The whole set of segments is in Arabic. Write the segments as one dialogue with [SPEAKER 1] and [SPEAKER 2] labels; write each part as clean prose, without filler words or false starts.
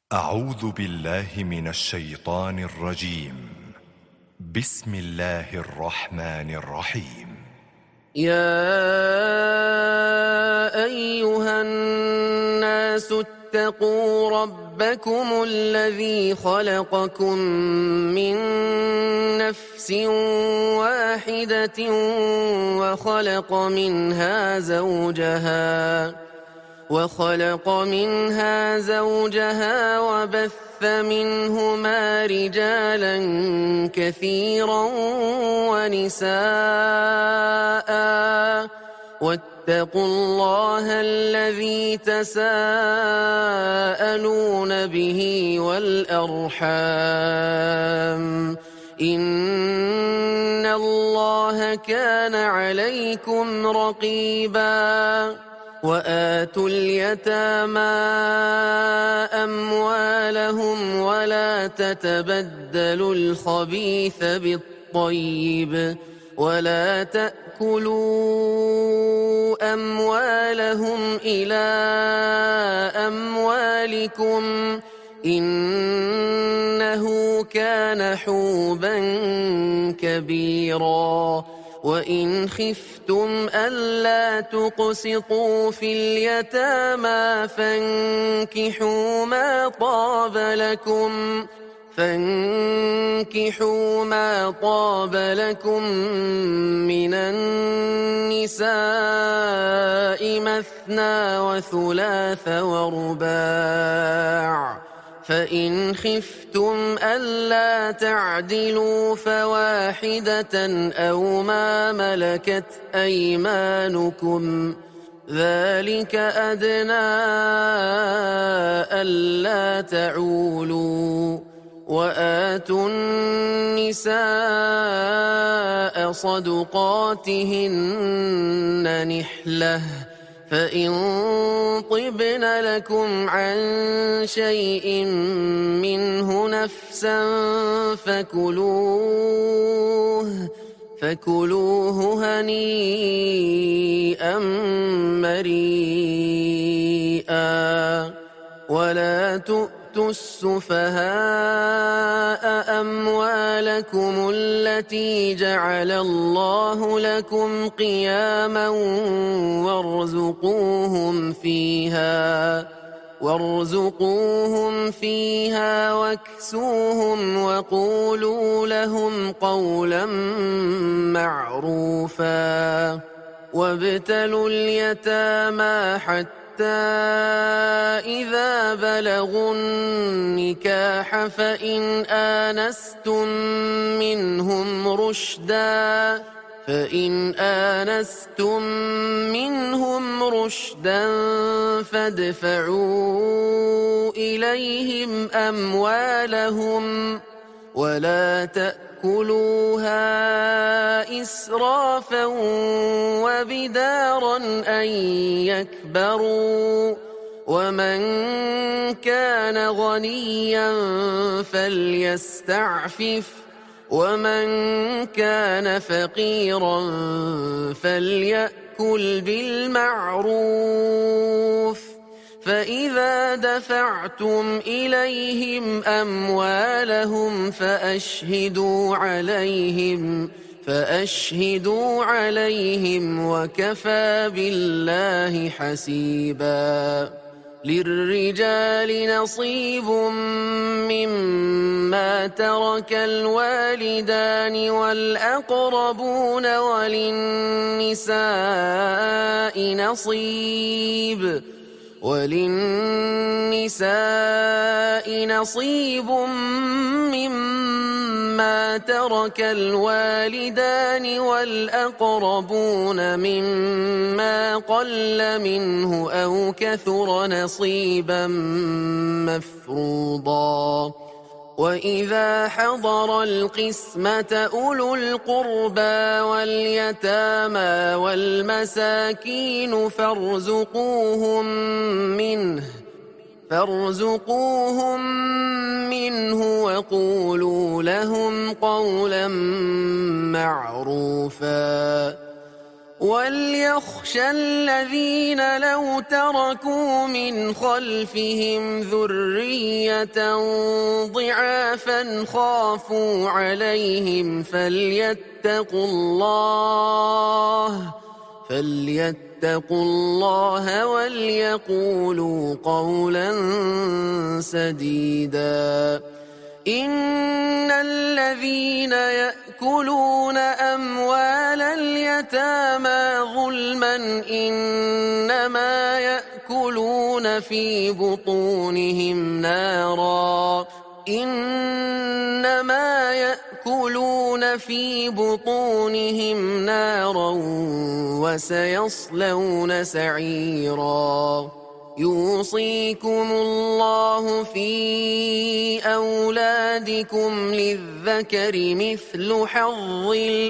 [SPEAKER 1] أعوذ بالله من الشيطان الرجيم. بسم الله الرحمن الرحيم.
[SPEAKER 2] يا أيها الناس اتقوا ربكم الذي خلقكم من نفس واحدة وخلق منها زوجها وبث منهما رجالا كثيرا ونساء واتقوا الله الذي تساءلون به والأرحام إن الله كان عليكم رقيبا وآتوا اليتامى أموالهم ولا تتبدلوا الخبيث بالطيب ولا تأكلوا أموالهم إلى أموالكم إنه كان حوبا كبيرا وإن خفتم ألا تقسطوا في اليتامى فانكحوا ما طاب لكم من النساء مثنى وثلاث ورباع فإن خفتم ألا تعدلوا فواحدة أو ما ملكت أيمانكم ذلك أدنى ألا تعولوا وآتوا النساء صدقاتهن نحلة فإن طبن لكم عن شيء منه نفسا فكلوه هنيئا مريئا ولا تؤتوا السفهاء أموالكم التي جعل الله لكم قياما وارزقوهم فيها واكسوهم وقولوا لهم قولا معروفا وابتلوا اليتامى حتى إذا بلغوا النكاح فإن آنستم منهم رشدا فادفعوا إليهم أموالهم ولا تأكلوها إسرافا وبدارا أن يكبروا ومن كان غنيا فليستعفف ومن كان فقيرا فليأكل بالمعروف فإذا دفعتم إليهم أموالهم فأشهدوا عليهم وكفى بالله حسيبا للرجال نصيب مما ترك الوالدان والأقربون وللنساء نصيب مما ترك الوالدان والأقربون مما قل منه أو كثر نصيبا مفروضا وإذا حضر القسمة أولو القربى واليتامى والمساكين فارزقوهم منه وقولوا لهم قولا معروفا وليخشى الذين لو تركوا من خلفهم ذرية ضعافا خافوا عليهم فليتقوا الله وليقولوا قولا سديدا. إن الذين يأكلون أموال اليتامى ظلما إنما يأكلون في بطونهم نارا وسيصلون سعيرا. يوصيكم الله في أولادكم للذكر مثل حظ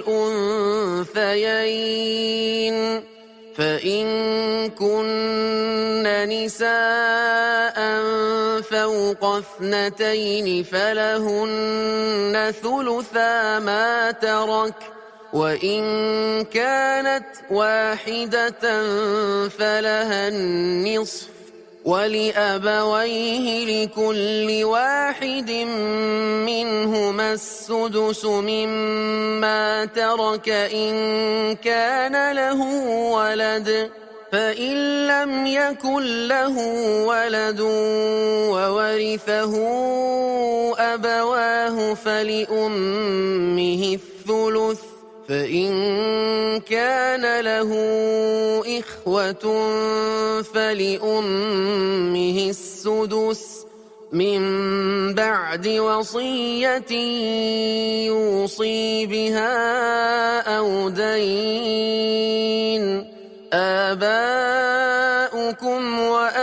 [SPEAKER 2] الأنثيين فإن كن نساء فوق 2 فلهن ثلثا ما ترك وإن كانت واحدة فلها النصف ولأبويه لكل واحد منهما السدس مما ترك إن كان له ولد فإن لم يكن له ولد وورثه أبواه فلأمه الثلث فإن كان له إخوة فلأمه السدس من بعد وصية يوصي بها أو دين. آباؤكم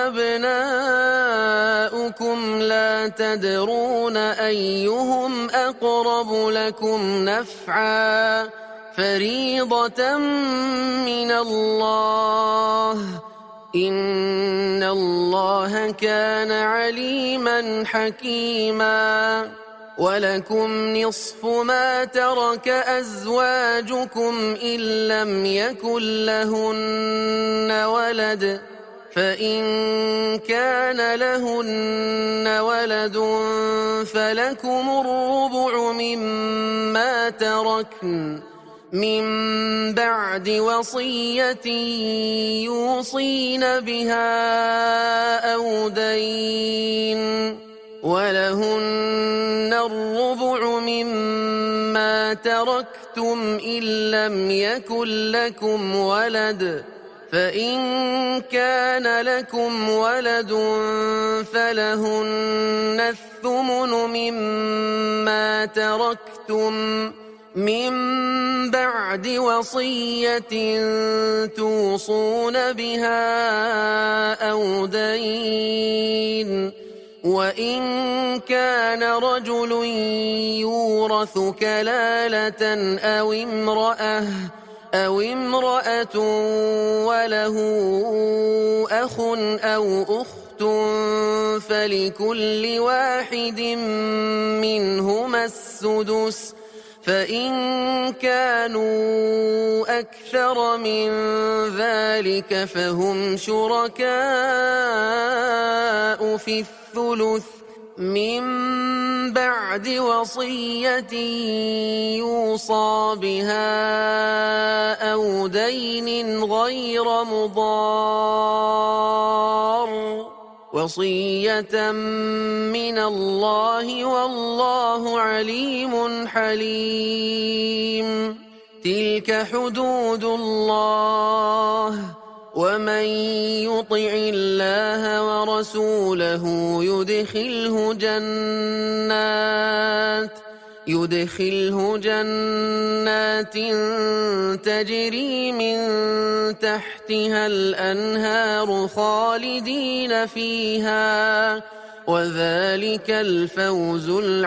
[SPEAKER 2] وأبناؤكم لا تدرون أيهم أقرب لكم نفعا فريضة من الله إن الله كان عليما حكيما. ولكم نصف ما ترك أزواجكم إن لم يكن لهن ولد فإن كان لهن ولد فلكم الربع مما تركن من بعد وصية يوصين بها أو دين ولهن الربع مما تركتم إن لم يكن لكم ولد فإن كان لكم ولد فلهن الثمن مما تركتم من بعد وصية توصون بها أو دين. وإن كان رجل يورث كلالة أو امرأة وله أخ أو أخت فلكل واحد منهما السدس فإن كانوا أكثر من ذلك فهم شركاء في الثلث من بعد وصية يوصى بها أو دين غير مضار وصية من الله والله عليم حليم. تلك حدود الله ومن يطع الله ورسوله يدخله جنات تجري من تحتها الأنهار خالدين فيها وذلك الفوز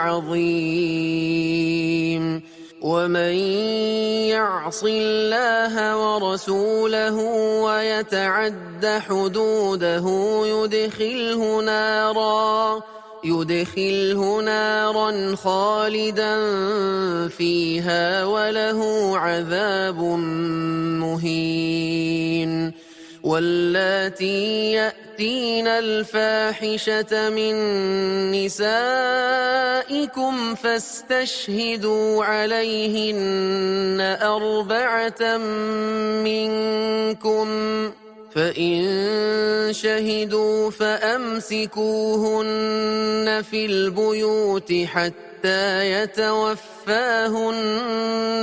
[SPEAKER 2] العظيم. ومن يعص الله ورسوله ويتعد حدوده يدخله نارا خالدا فيها وله عذاب مهين. واللاتي يأتين الفاحشة من نسائكم فاستشهدوا عليهن 4 منكم، فإن شهدوا فأمسكوهن في البيوت حتى يتوفاهن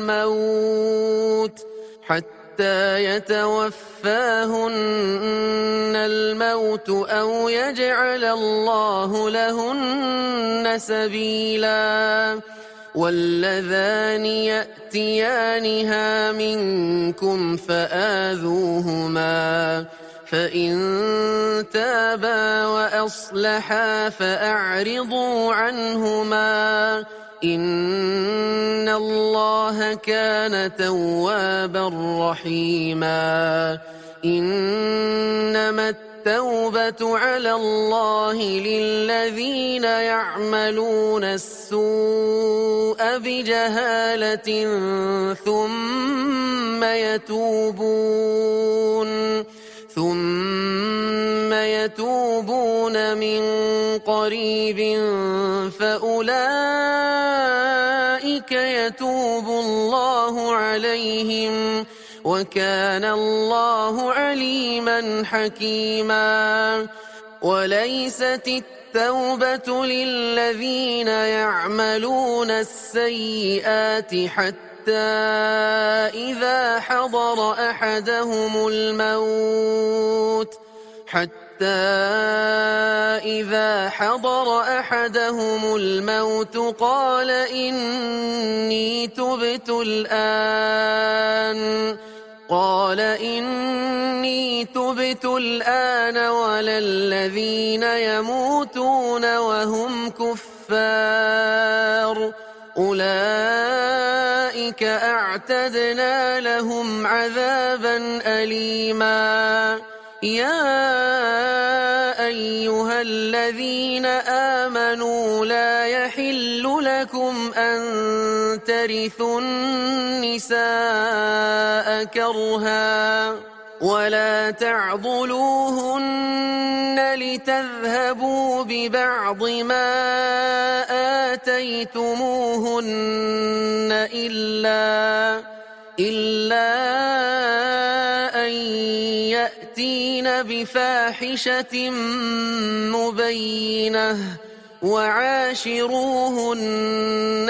[SPEAKER 2] الموت أو يجعل الله لهن سبيلا. واللذان يأتيانها منكم فآذوهما، فإن تابا وأصلحا فأعرضوا عنهما، إن الله كان توابا رحيما. إنما التوبة على الله للذين يعملون السوء بجهالة ثم يتوبون من قريب فأولئك يتوب الله عليهم، وكان الله عليما حكيما. وليست التوبة للذين يعملون السيئات حتى إذا حضر أحدهم الموت قال إني تبت الآن ولا الذين يموتون وهم كفار، أولئك أعتدنا لهم عذابا أليما. يا أيها الذين آمنوا لا يحل لكم أن ترثوا النساء كرها ولا تعضلوهن لتذهبوا ببعض ما آتيتموهن إلا أن يأتين بفاحشة مبينة، وعاشروهن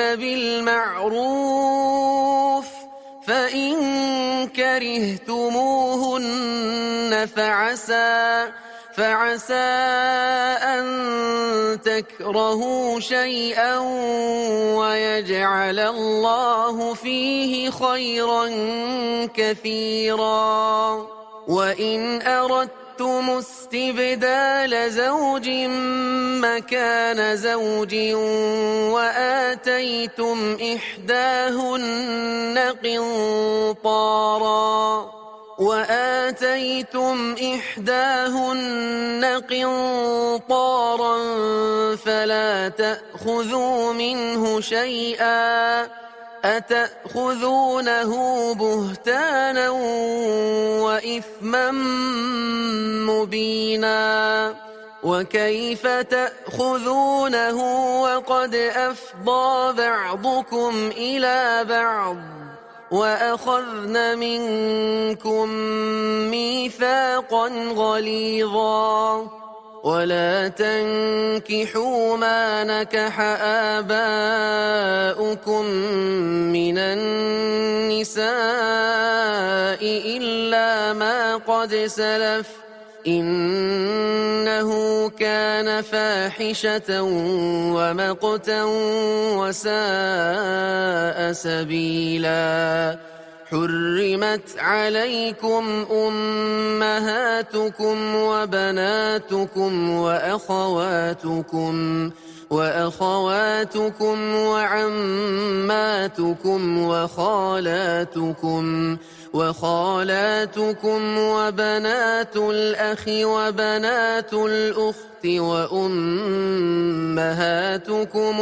[SPEAKER 2] بالمعروف، فإن كرهتموهن فعسى أن تكرهوا شيئا ويجعل الله فيه خيرا كثيرا. وإن أردتم استبدال زوج مكان زوج وآتيتم إحداهن قنطارا فلا تأخذوا منه شيئا، أتأخذونه بهتانا وإثما مبينا. وكيف تأخذونه وقد أفضى بعضكم إلى بعض وأخذن منكم ميثاقا غليظا. ولا تنكحوا ما نكح آباؤكم من النساء إلا ما قد سلف، إنه كان فاحشة ومقتا وساء سبيلا. حرمت عليكم أمهاتكم وبناتكم وأخواتكم وعماتكم وخالاتكم وخالاتكم وبنات الأخ وبنات الأخت وأمهاتكم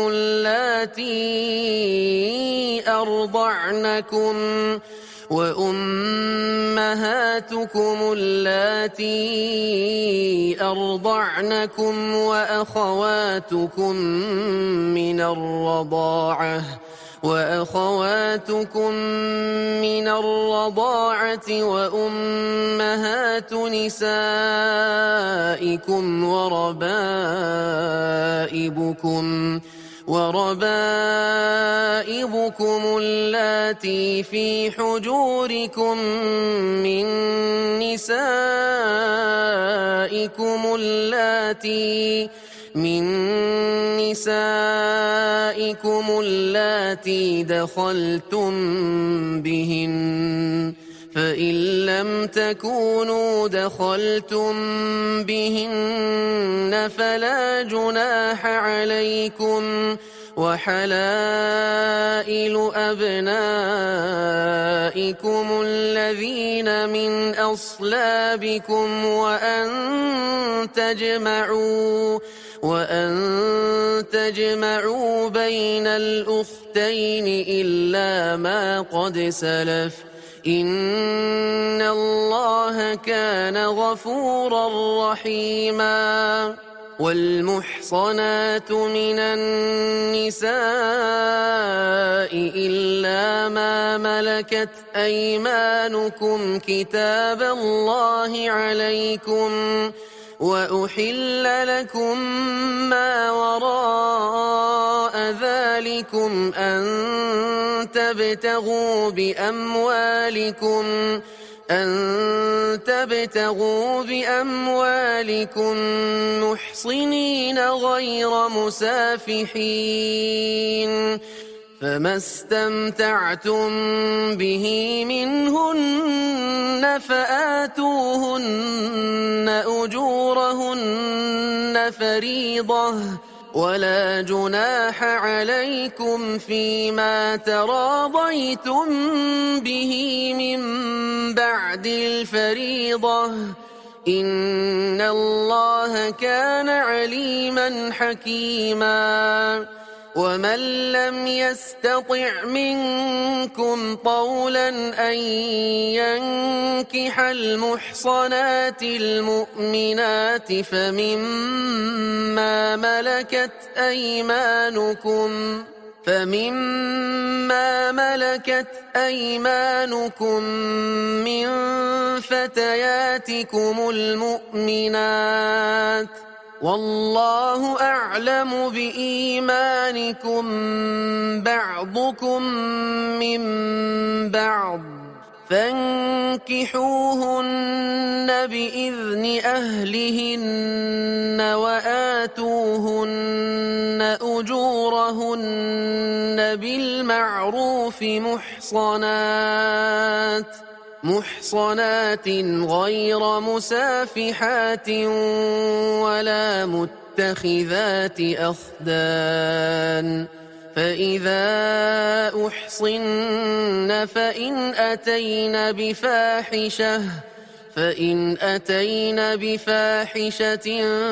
[SPEAKER 2] اللاتي أرضعنكم وأخواتكم من الرضاعة وأمهات نسائكم وربائبكم اللاتي في حجوركم من نسائكم اللاتي دخلتم بهن، فإن لم تكونوا دخلتم بهن فلا جناح عليكم، وحلائل أبنائكم الذين من أصلابكم وأن تجمعوا بين الأختين إلا ما قد سلف، إن الله كان غفورا رحيما. والمحصنات من النساء إلا ما ملكت أيمانكم كتاب الله عليكم، وأحل لكم ما وراء ذلكم أن تبتغوا بأموالكم محصنين غير مسافحين، فما استمتعتم به منهن فآتوهن أجورهن فريضة، ولا جناح عليكم فيما تراضيتم به من بعد الفريضة، إن الله كان عليما حكيما. ومن لم يستطع منكم طولا أن ينكح المحصنات المؤمنات فمما ملكت أيمانكم من فتياتكم المؤمنات، والله أعلم بإيمانكم بعضكم من بعض، فانكحوهن بإذن أهلهن وآتوهن أجورهن بالمعروف محصنات غير مسافحات ولا متخذات أخدان، فإذا أحصن فإن أتين بفاحشة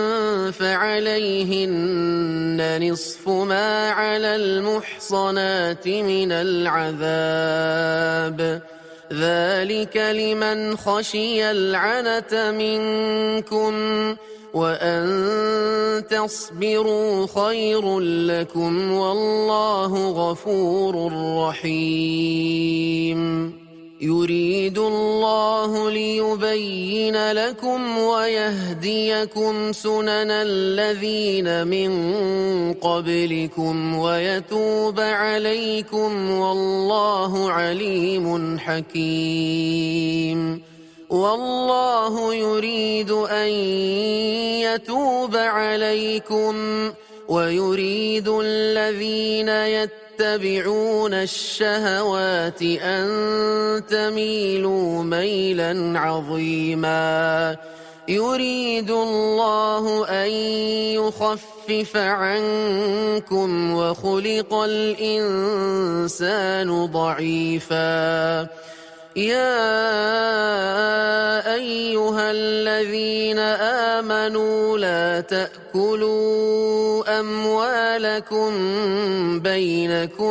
[SPEAKER 2] فعليهن نصف ما على المحصنات من العذاب، ذلك لمن خشي العنة منكم، وأن تصبروا خير لكم، والله غفور رحيم. يريد الله ليبين لكم ويهديكم سنن الذين من قبلكم ويتوب عليكم، والله عليم حكيم. والله يريد أن يتوب عليكم، ويريد الذين يتبعون الشهوات أن تميلوا ميلا عظيما. يريد الله أن يخفف عنكم وخلق الإنسان ضعيفا، يا أيها الذين آمنوا لا تأكلوا أموالكم بينكم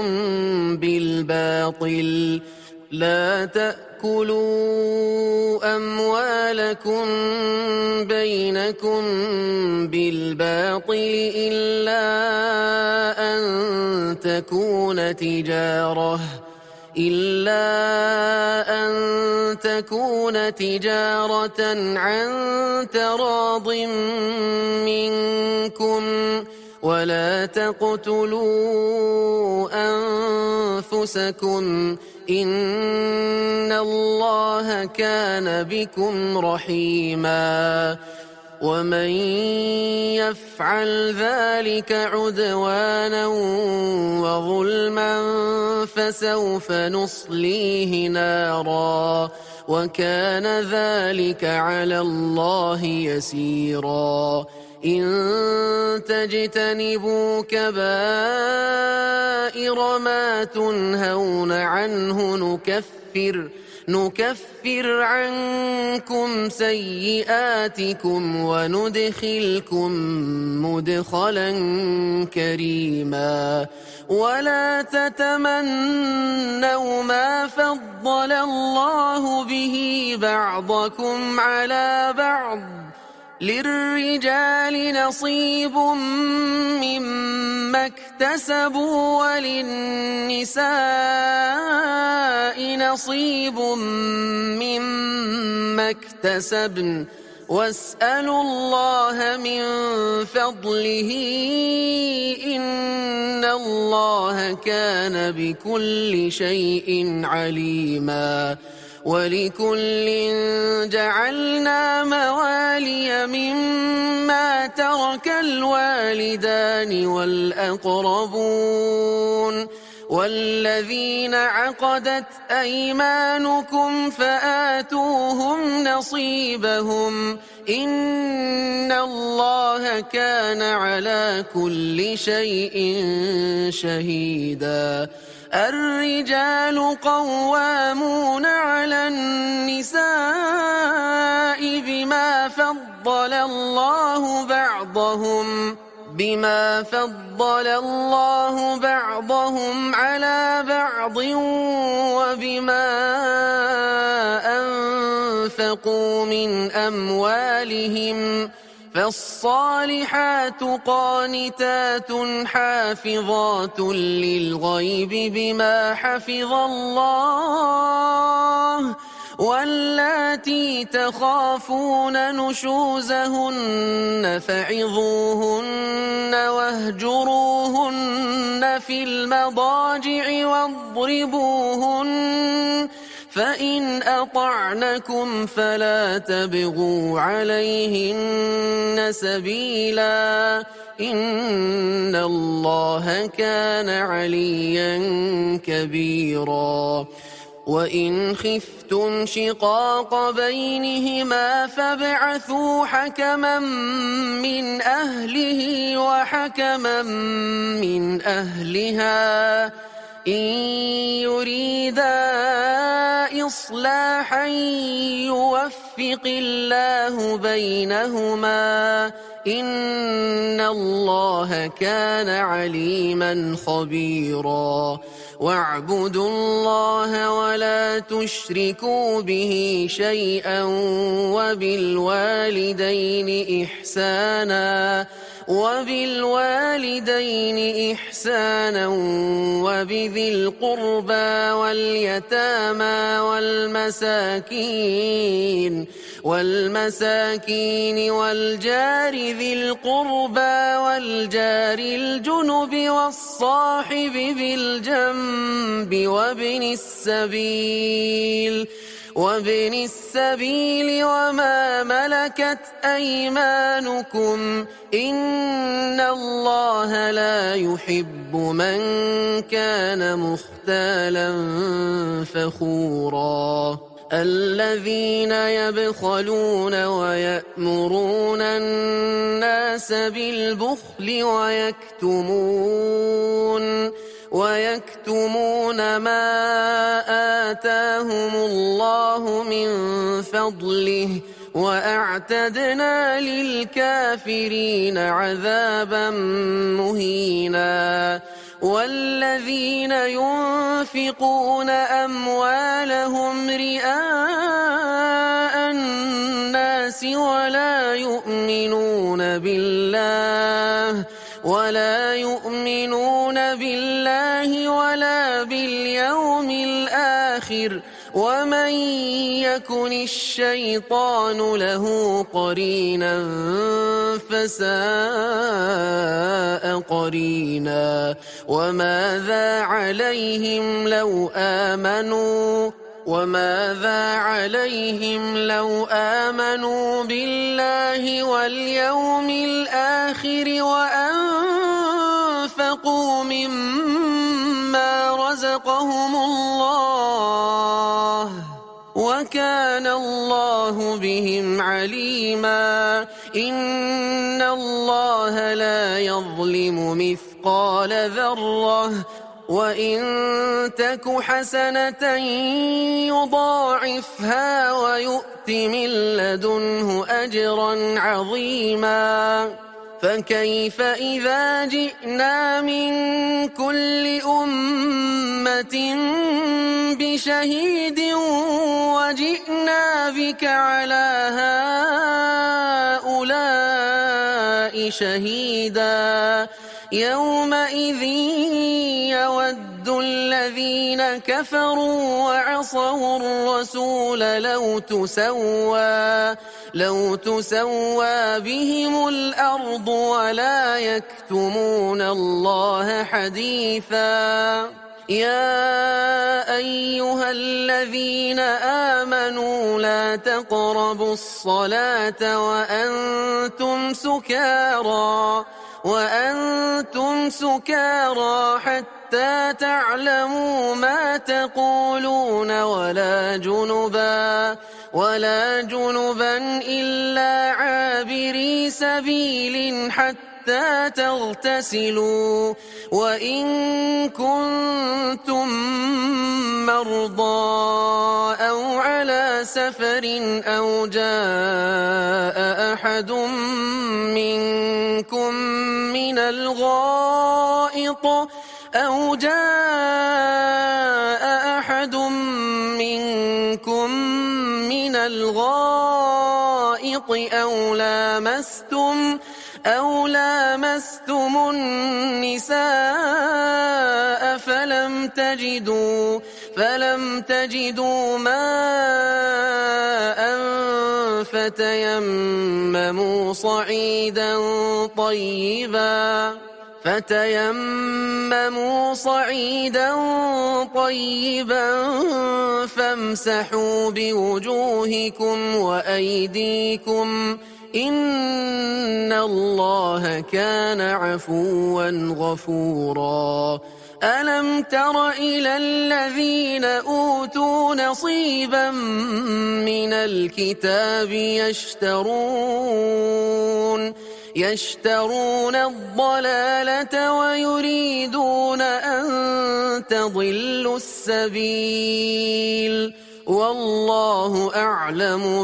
[SPEAKER 2] بالباطل إلا أن تكون تجارة عن تراض منكم ولا تقتلوا أنفسكم إن الله كان بكم رحيما ومن يفعل ذلك عدوانا وظلما فسوف نصليه نارا وكان ذلك على الله يسيرا إن تجتنبوا كبائر ما تنهون عنه نكفر عنكم سيئاتكم وندخلكم مدخلا كريما ولا تتمنوا ما فضل الله به بعضكم على بعض للرجال نصيب مما اكتسبوا وللنساء نصيب مما اكتسبن واسألوا الله من فضله إن الله كان بكل شيء عليما ولكل جعلنا موالي مما ترك الوالدان والأقربون والذين عقدت أيمانكم فآتوهم نصيبهم إن الله كان على كل شيء شهيدا الرجال قوامون على النساء بما فضل الله بعضهم على بعض وبما أنفقوا من أموالهم فالصالحات قانتات حافظات للغيب بما حفظ الله واللاتي تخافون نشوزهن فعظوهن واهجروهن في المضاجع واضربوهن فإن أطعنكم فلا تبغوا عليهن سبيلا إن الله كان عليا كبيرا وإن خفتم شقاق بينهما فابعثوا حكما من أهله وحكما من أهلها إن يريدا إصلاحا يوفق الله بينهما إن الله كان عليما خبيرا واعبدوا الله ولا تشركوا به شيئا وبالوالدين إحسانا وبذي القربى واليتامى والمساكين والجار ذي القربى والجار الجنب والصاحب بالجنب وابن السبيل وما ملكت أيمانكم إن الله لا يحب من كان مختالا فخورا الذين يبخلون ويأمرون الناس بالبخل ويكتمون ما آتاهم الله من فضله وأعتدنا للكافرين عذابا مهينا والذين ينفقون أموالهم رئاء الناس ولا يؤمنون بالله ولا باليوم الآخر ومن يكن الشيطان له قرينا فساء قرينا وماذا عليهم لو آمنوا بالله واليوم الآخر وأنفقوا مما رزقهم الله وكان الله بهم عليما إن الله لا يظلم مثقال ذرة وإن تك حسنة يضاعفها ويؤت من لدنه أجرا عظيما فكيف إذا جئنا من كل أمة بشهيد وجئنا بك على هؤلاء شهيدا يومئذ يود الذين كفروا وعصوا الرسول لو تسوى بهم الأرض ولا يكتمون الله حديثا يا أيها الذين آمنوا لا تقربوا الصلاة وأنتم سكارى حتى تعلموا ما تقولون ولا جنبا إلا عابري سبيل حتى تغتسلوا وإن كنتم مرضى أو على سفر أو جاء أحد منكم من الغائط أو لامستم النساء فلم تجدوا ماء فتيمموا صعيدا طيبا فامسحوا بوجوهكم وأيديكم إن الله كان عفوا غفورا ألم تر إلى الذين أوتوا نصيبا من الكتاب يشترون الضلالة ويريدون أن تضلوا السبيل والله أعلم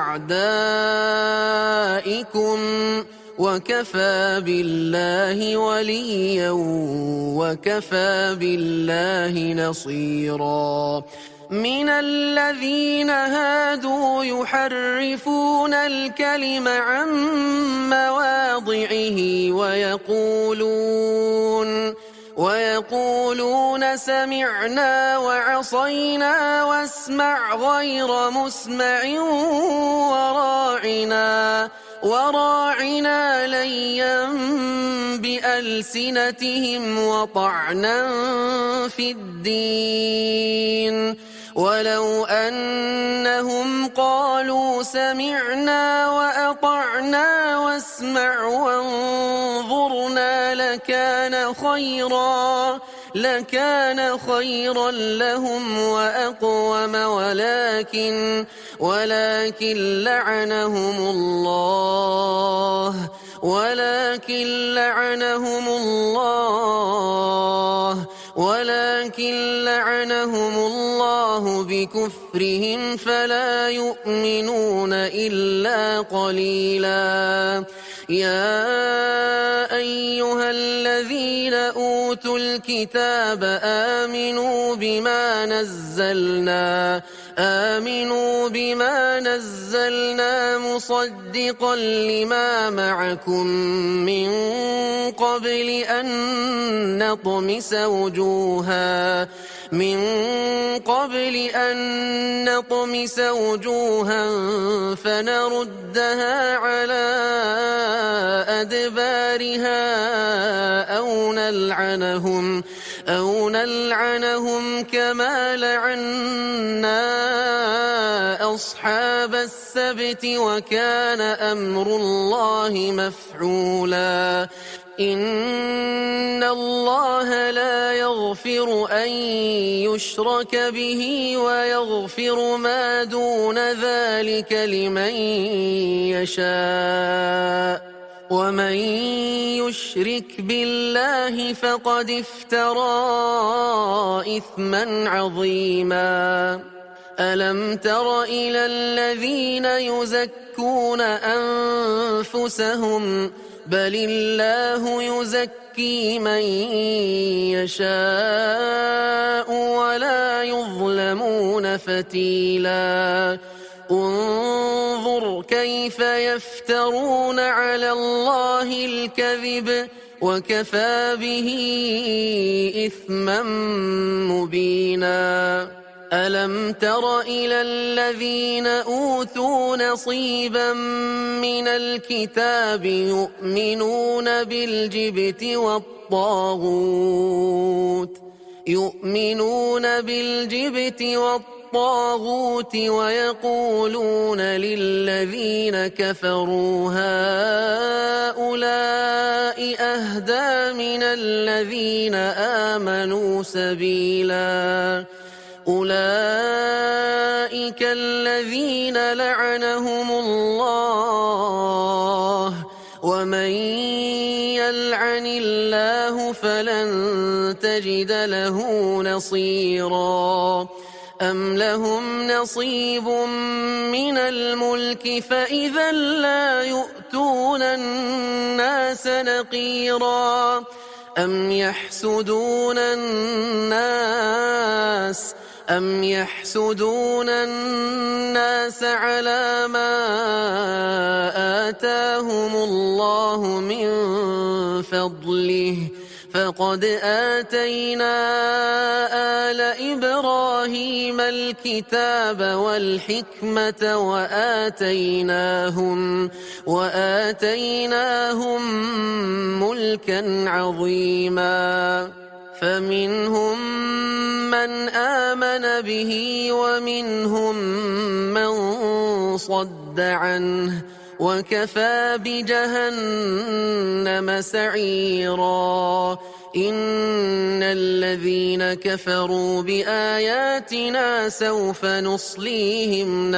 [SPEAKER 2] بأعدائكم وكفى بالله وليا وكفى بالله نصيرا من الذين هادوا يحرفون الكلم عن مواضعه ويقولون سمعنا وعصينا واسمع غير مسمع وراعنا ليا بألسنتهم وطعنا في الدين ولو أنهم قالوا سمعنا وأطعنا واسمع وانظرنا لكان خيرا لهم وأقوم ولكن لعنهم الله ولكن لعنهم الله بكفرهم فلا يؤمنون إلا قليلا. يا أيها الذين أوتوا الكتاب آمنوا بما نزلنا مصدقا لما معكم من قبل أن نطمس وجوها فنردها على أدبارها أو نلعنهم كما لعنا أصحاب السبت وكان أمر الله مفعولا. إن الله لا يغفر أن يشرك به ويغفر ما دون ذلك لمن يشاء ومن يشرك بالله فقد افترى إثما عظيما. ألم تر إلى الذين يزكون أنفسهم بل الله يزكي من يشاء ولا يظلمون فتيلا. انظر كيف يفترون على الله الكذب وكفى به إثما مبينا. ألم تر إلى الذين أوتوا نصيبا من الكتاب يؤمنون بالجبت والطاغوت ويقولون للذين كفروا هؤلاء أهدى من الذين آمنوا سبيلا. أولئك الذين لعنهم الله ومن يلعن الله فلن تجد له نصيرا. أم لهم نصيب من الملك فإذا لا يؤتون الناس نقيرا. أم يحسدون الناس على ما آتاهم الله من فضله فقد آتينا آل إبراهيم الكتاب والحكمة وآتيناهم ملكا عظيما. فمنهم من آمن به ومنهم من صد عنه وكفى بجهنم سعيرا. إن الذين كفروا بآياتنا سوف نصليهم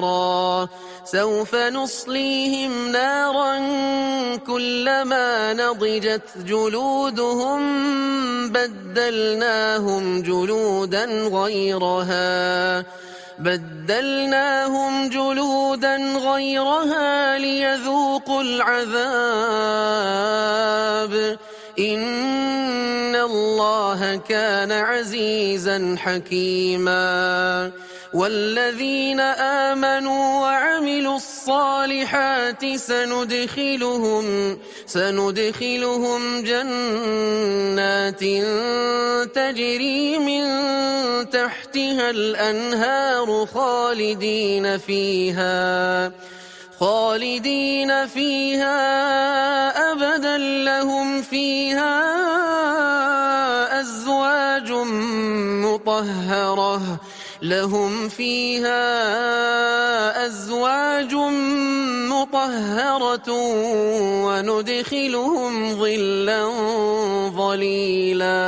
[SPEAKER 2] نارا كلما نضجت جلودهم بدلناهم جلودا غيرها ليذوقوا العذاب. إن الله كان عزيزا حكيما. والذين آمنوا وعملوا الصالحات سندخلهم جنات تجري من تحتها الأنهار خالدين فيها أبدا لهم فيها أزواج مطهرة وندخلهم ظلا ظليلا.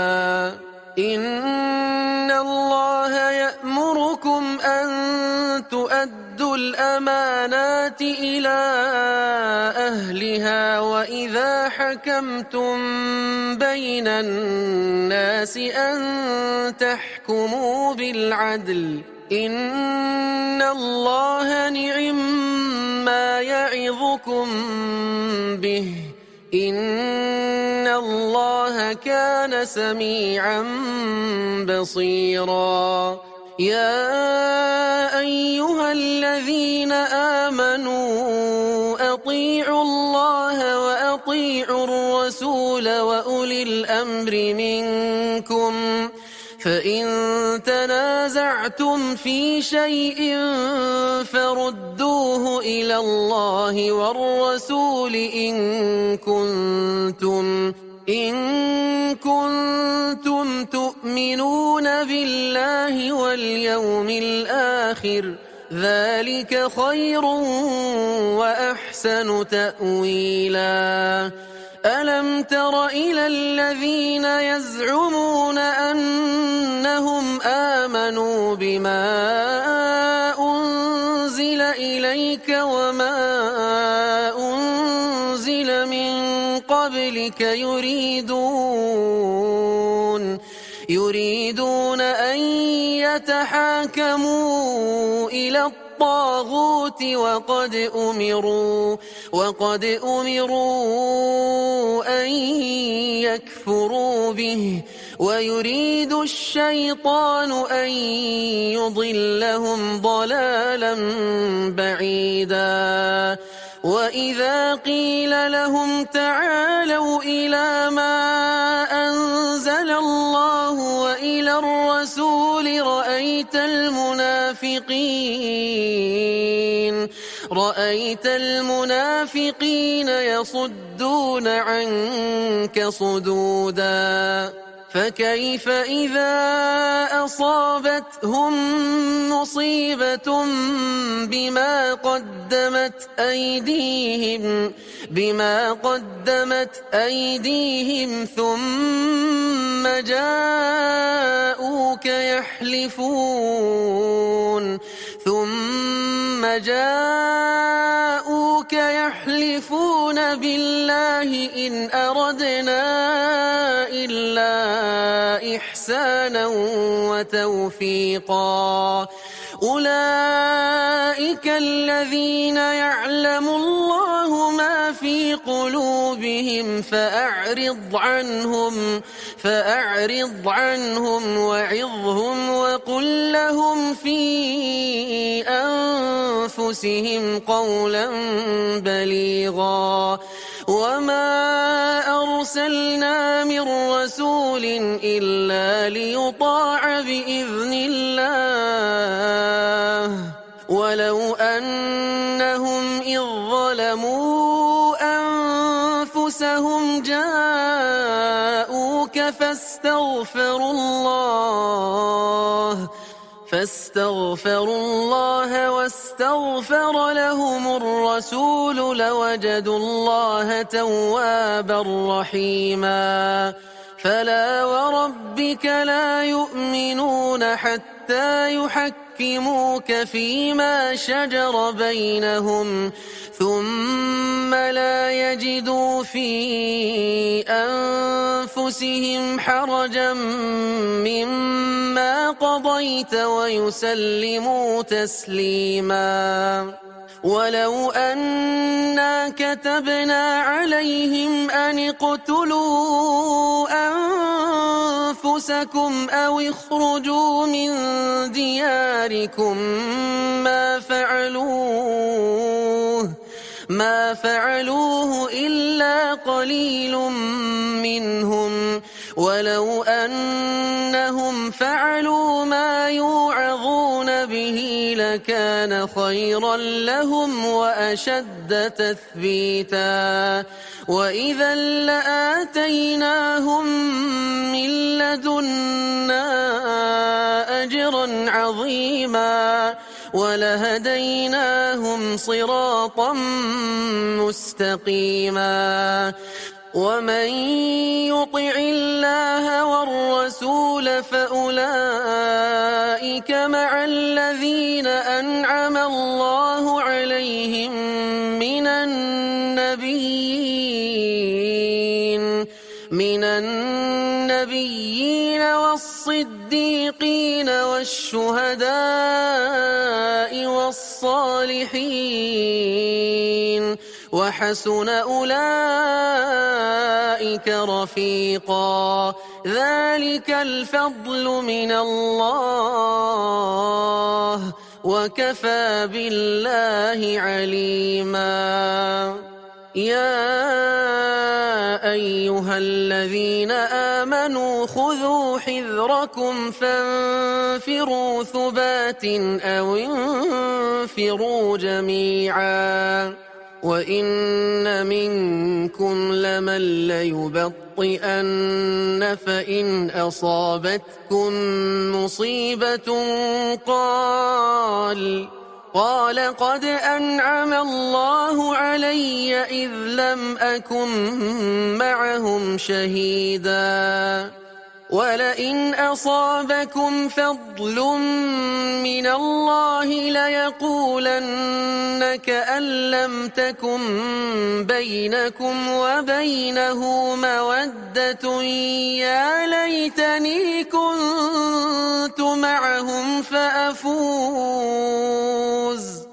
[SPEAKER 2] إن الله يأمركم أن تؤدوا الأمانات الأمانات إلى أهلها وإذا حكمتم بين الناس أن تحكموا بالعدل إن الله نعما يعظكم به إن الله كان سميعا بصيرا يا أيها الذين آمنوا أطيعوا الله وأطيعوا الرسول وأولي الأمر منكم فإن تنازعتم في شيء فردوه إلى الله والرسول إن كنتم تؤمنون بالله واليوم الآخر ذلك خير وأحسن تأويلا ألم تر إلى الذين يزعمون أنهم آمنوا بما أنزل إليك وما أنزل من قبلك يريدون أن يتحاكموا إلى الطاغوت وقد أمروا أن يكفروا به ويريد الشيطان أن يضلهم ضلالا بعيدا وإذا قيل لهم تعالوا إلى ما أنزل الله وإلى الرسول رأيت المنافقين يصدون عنك صدودا فكيف إذا أصابتهم مصيبة بما قدمت أيديهم ثم جاءوك يحلفون بالله إن أردنا إلا إحسانا وتوفيقا أولئك الذين يعلم الله ما في قلوبهم فأعرض عنهم وعظهم وقل لهم في أنفسهم قولا بليغا وما أرسلنا من رسول إلا ليطاع بإذن الله ولو أنهم إذ ظلموا أنفسهم جاءوك فاستغفروا الله واستغفر لهم الرسول لوجدوا الله توابا رحيما فلا وربك لا يؤمنون حتى يحكموك فيما شجر بينهم ثم لا يجدوا في أنفسهم حرجا مما قضيت ويسلموا تسليما ولو أنا كتبنا عليهم أن اقتلوا أنفسكم أو اخرجوا من دياركم ما فعلوه إلا قليل منهم ولو أنهم فعلوا ما يوعظون به لكان خيرا لهم وأشد تثبيتا وإذا لآتيناهم من لدنا أجرا عظيما ولهديناهم صراطا مستقيما ومن يطع الله والرسول فأولئك مع الذين أنعم الله عليهم من النبيين والصديقين والشهداء والصالحين وحسن أولئك رفيقا ذلك الفضل من الله وكفى بالله عليما يا أيها الذين آمنوا خذوا حذركم فانفروا ثبات أو انفروا جميعا وإن منكم لمن ليبطئن فإن أصابتكم مصيبة قال قد أنعم الله علي إذ لم أكن معهم شهيدا ولئن أصابكم فضل من الله ليقولن كأن لم تكن بينكم وبينه مودة يا ليتني كنت معهم فأفوز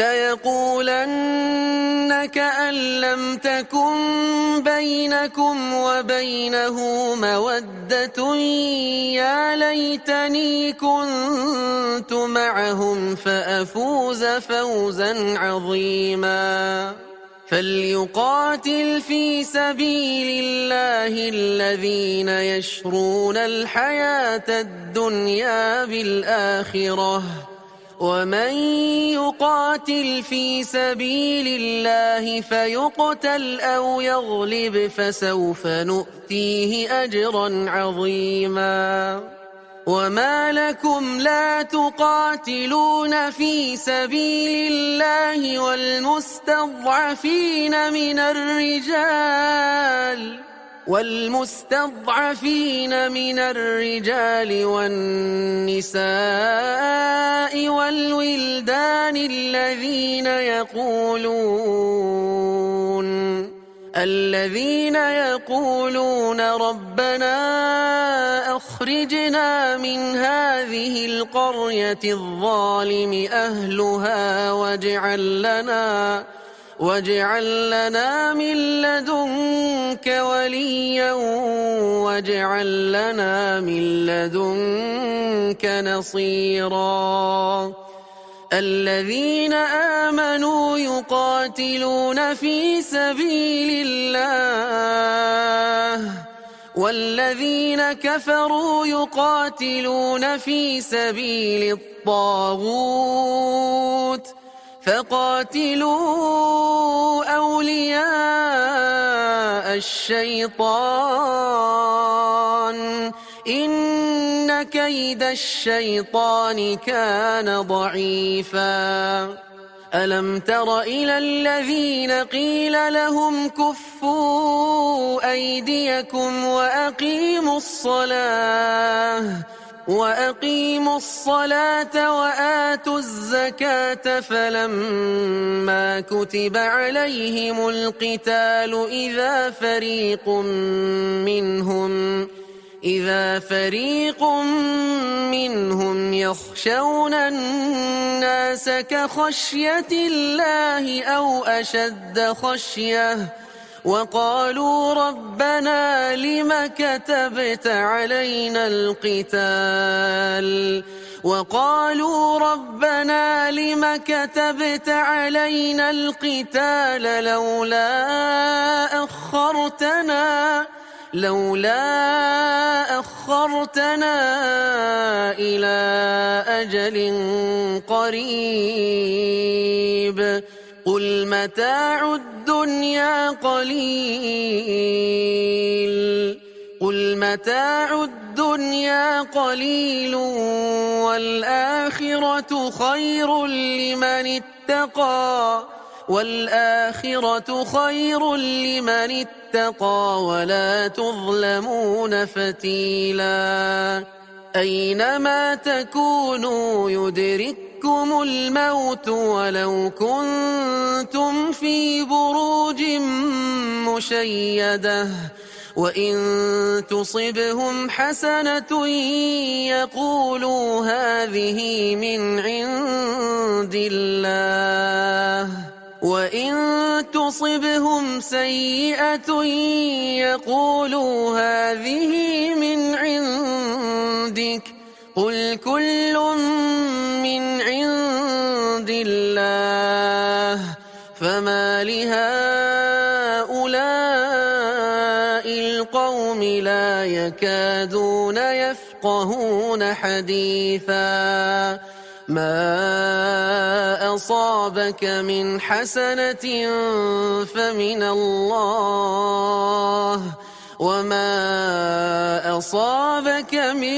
[SPEAKER 2] ليقولن كأن لم تكن بينكم وبينه مودة يا ليتني كنت معهم فأفوز فوزا عظيما فليقاتل في سبيل الله الذين يشرون الحياة الدنيا بالآخرة ومن يقاتل في سبيل الله فيقتل أو يغلب فسوف نؤتيه أجرا عظيما وما لكم لا تقاتلون في سبيل الله والمستضعفين من الرجال والنساء والولدان الذين يقولون ربنا أخرجنا من هذه القرية الظالم أهلها واجعل لنا من لدنك وليا واجعل لنا من لدنك نصيرا الذين آمنوا يقاتلون في سبيل الله والذين كفروا يقاتلون في سبيل الطاغوت فقاتلوا أولياء الشيطان إن كيد الشيطان كان ضعيفا ألم تر إلى الذين قيل لهم كفوا أيديكم وأقيموا الصلاة وآتوا الزكاة فلما كتب عليهم القتال إذا فريق منهم يخشون الناس كخشية الله أو أشد خشية وقالوا ربنا لم كتبت علينا القتال لولا أخرتنا إلى أجل قريب قل متاع الدنيا قليل والآخرة خير لمن اتقى ولا تظلمون فتيلا أينما تكونوا يدرككم الموت ولو كنتم في بروج مشيدة وإن تصبهم حسنة يقولوا هذه من عند الله، وإن تصبهم سيئة يقولوا هذه من عندك، قل كل من عند الله، فما لهؤلاء القوم لا يكادون يفقهون حديثا. ما أصابك من حسنة فمن الله، وما أصابك من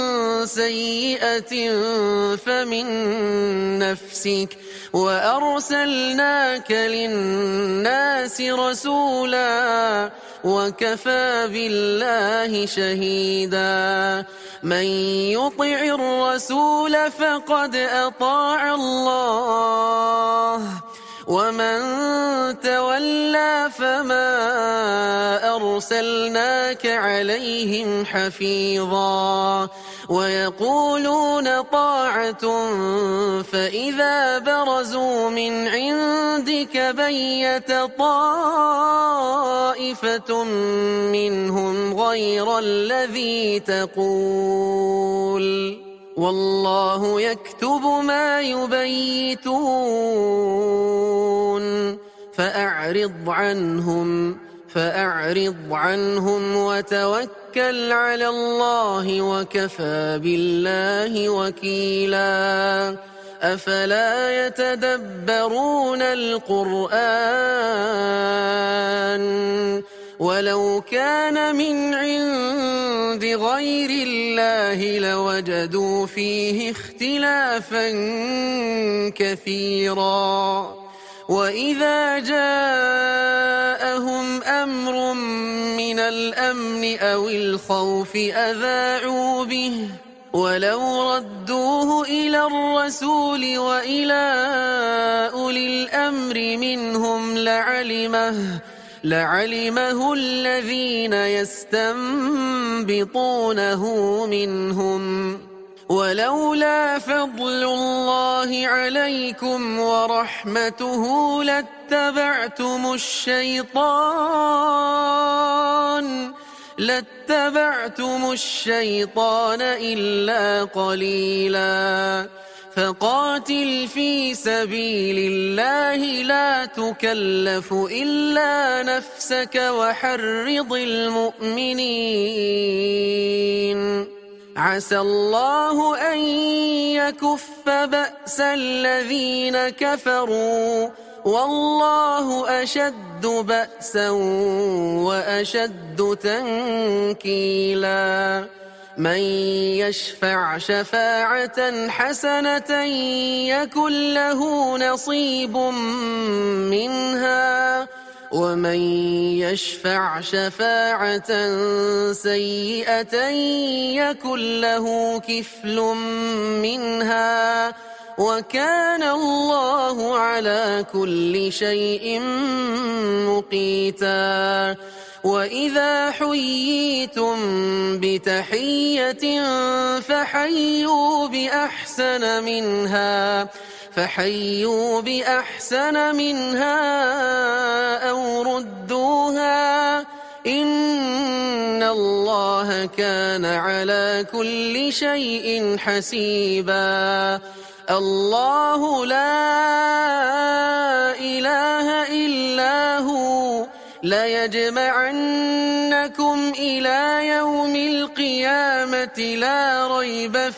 [SPEAKER 2] سيئة فمن نفسك، وأرسلناك للناس رسولا وكفى بالله شهيدا. من يطع الرسول فقد أطاع الله، ومن تولى فما أرسلناك عليهم حفيظا. ويقولون طاعة فإذا برزوا من عندك بيت طائفة منهم غير الذي تقول، والله يكتب ما يبيتون. فأعرض عنهم وتوكل على الله وكفى بالله وكيلا. أفلا يتدبرون القرآن ولو كان من عند غير الله لوجدوا فيه اختلافا كثيرا. وإذا جاءهم أمر من الأمن أو الخوف أذاعوا به، ولو ردوه إلى الرسول وإلى أولي الأمر منهم لعلمه الذين يستنبطونه منهم. ولولا فضل الله عليكم ورحمته لاتبعتم الشيطان إلا قليلا. فقاتل في سبيل الله لا تكلف إلا نفسك وحرض المؤمنين. عسى الله أن يكف بأس الذين كفروا، والله أشد بأسا وأشد تنكيلا. من يشفع شفاعة حسنة يكن له نصيب منها، ومن يشفع شفاعة سيئة يكن له كفل منها، وكان الله على كل شيء مقيتا. وإذا حييتم بتحية فحيوا بأحسن منها أو ردوها، إن الله كان على كل شيء حسيبا. الله لا إله إلا هو ليجمعنكم إلى يوم القيامة لا ريب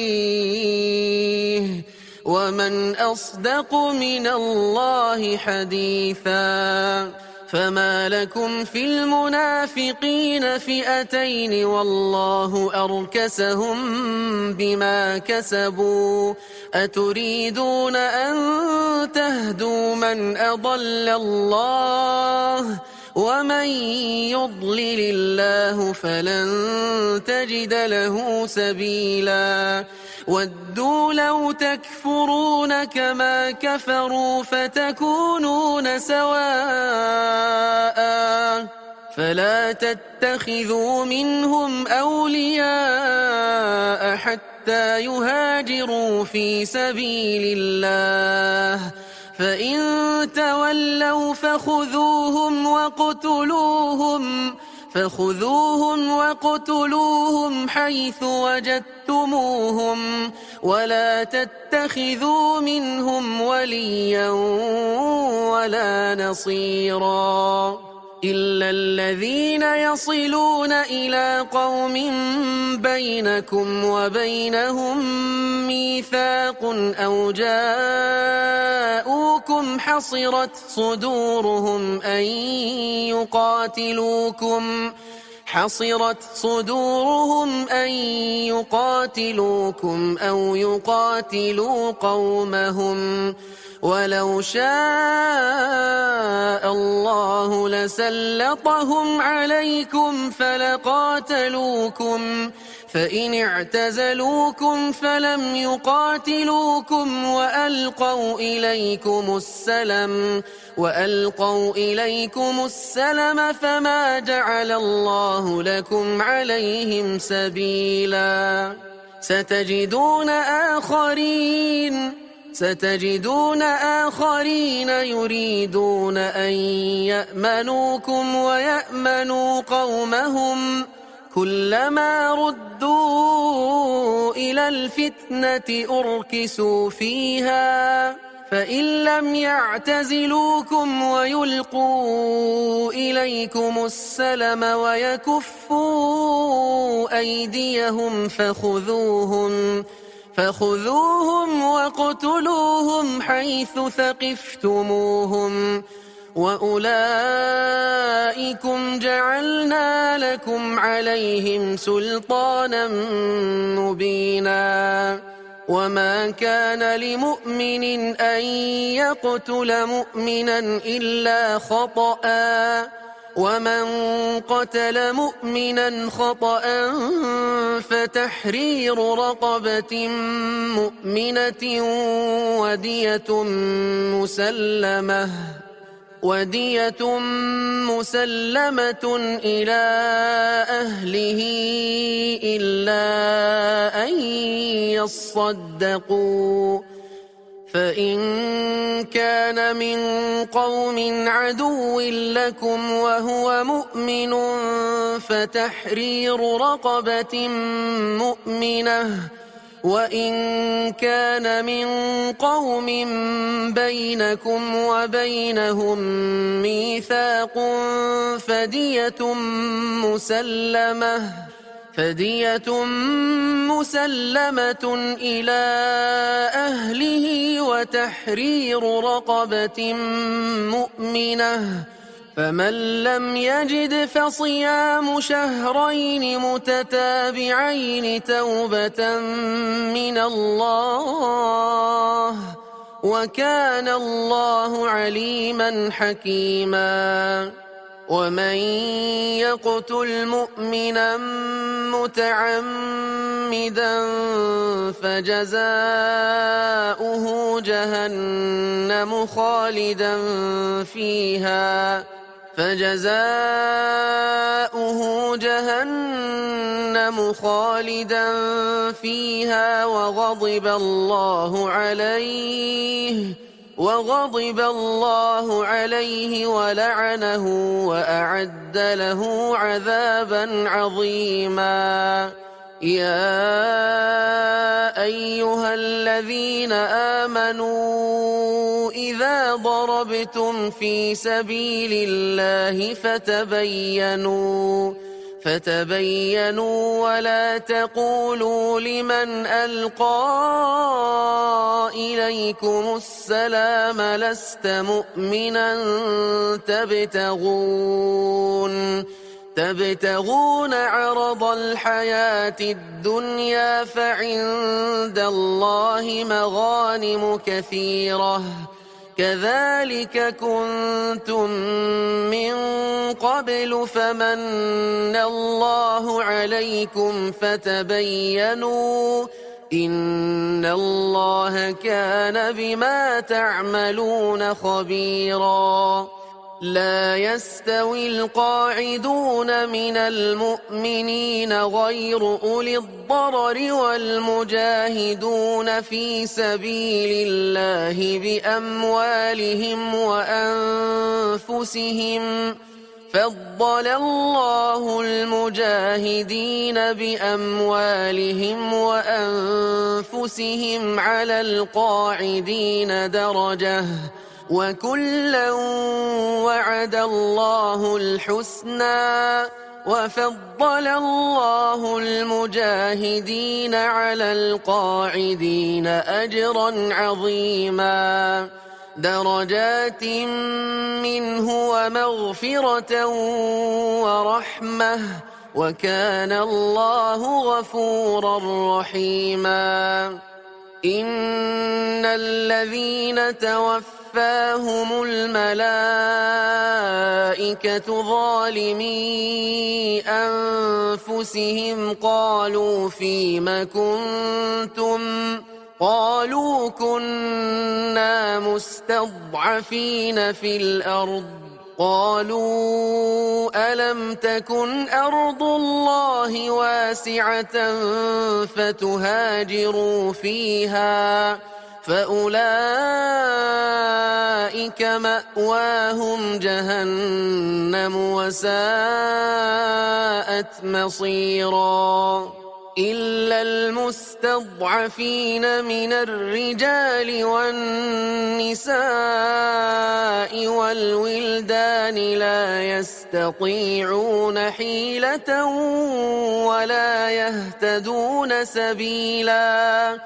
[SPEAKER 2] فيه، ومن أصدق من الله حديثا. فما لكم في المنافقين فئتين والله أركسهم بما كسبوا، أتريدون أن تهدوا من أضل الله، ومن يضلل الله فلن تجد له سبيلا. ودوا لو تكفرون كما كفروا فتكونون سواء، فلا تتخذوا منهم أولياء حتى يهاجروا في سبيل الله فإن تولوا فخذوهم وقتلوهم حيث وجدتموهم ولا تتخذوا منهم وليا ولا نصيرا إلا الذين يصلون إلى قوم بينكم وبينهم ميثاق أو جاءوكم حصرت صدورهم أن يقاتلوكم أو يقاتلوا قومهم ولو شاء الله لسلطهم عليكم فلقاتلوكم فإن اعتزلوكم فلم يقاتلوكم وألقوا إليكم السلم فما جعل الله لكم عليهم سبيلا ستجدون آخرين يريدون أن يأمنوكم ويأمنوا قومهم كلما ردوا إلى الفتنة أركسوا فيها فإن لم يعتزلوكم ويلقوا إليكم السلم ويكفوا أيديهم فخذوهم وقتلوهم حيث ثقفتموهم وأولئكم جعلنا لكم عليهم سلطانا مبينا وما كان لمؤمن أن يقتل مؤمنا إلا خطأ ومن قتل مؤمنا خطأ فتحرير رقبة مؤمنة ودية مسلمة إلى أهله إلا أن يصدقوا فإن كان من قوم عدو لكم وهو مؤمن فتحرير رقبة مؤمنة وإن كان من قوم بينكم وبينهم ميثاق فدية مسلمة إلى أهله وتحرير رقبة مؤمنة فمن لم يجد فصيام شهرين متتابعين توبة من الله وكان الله عليما حكيما ومن يقتل مؤمنا متعمدا فجزاؤه جهنم خالدا فيها وغضب الله عليه ولعنه وأعد له عذابا عظيما يا أيها الذين آمنوا إذا ضربتم في سبيل الله فتبينوا ولا تقولوا لمن ألقى إليكم السلام لست مؤمنا تبتغون عرض الحياة الدنيا فعند الله مغانم كثيرة كذلك كنتم من قبل فمن الله عليكم فتبينوا إن الله كان بما تعملون خبيرا لا يستوي القاعدون من المؤمنين غير أولي الضرر والمجاهدون في سبيل الله بأموالهم وأنفسهم فضل الله المجاهدين بأموالهم وأنفسهم على القاعدين درجة وكلا وعد الله الحسنى وفضل الله المجاهدين على القاعدين أجرا عظيما درجات منه ومغفرة ورحمة وكان الله غفورا رحيما إن الذين توفاهم الملائكة ظالمي أنفسهم قالوا فيم كنتم قالوا كنا مستضعفين في الأرض قالوا ألم تكن أرض الله واسعة فتهاجروا فيها فأولئك مأواهم جهنم وساءت مصيرا إلا المستضعفين من الرجال والنساء والولدان لا يستطيعون حيلة ولا يهتدون سبيلا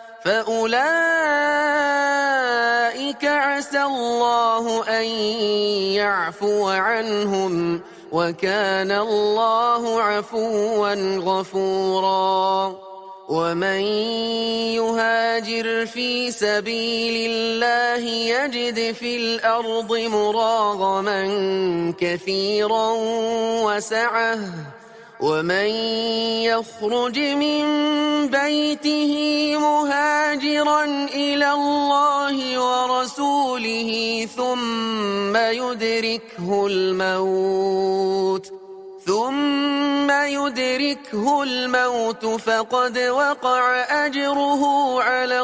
[SPEAKER 2] فأولئك عسى الله أن يعفو عنهم وكان الله عفوا غفورا ومن يهاجر في سبيل الله يجد في الأرض مراغما كثيرا وسعة ومن يخرج من بيته مهاجرا إلى الله ورسوله ثم يدركه الموت فقد وقع أجره على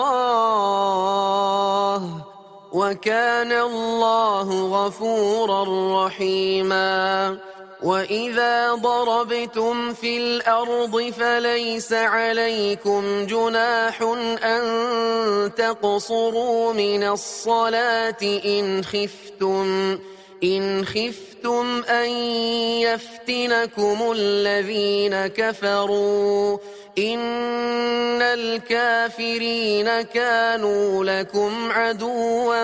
[SPEAKER 2] الله وكان الله غفورا رحيما وإذا ضربتم في الأرض فليس عليكم جناح أن تقصروا من الصلاة إن خفتم أن يفتنكم الذين كفروا إن الكافرين كانوا لكم عدوا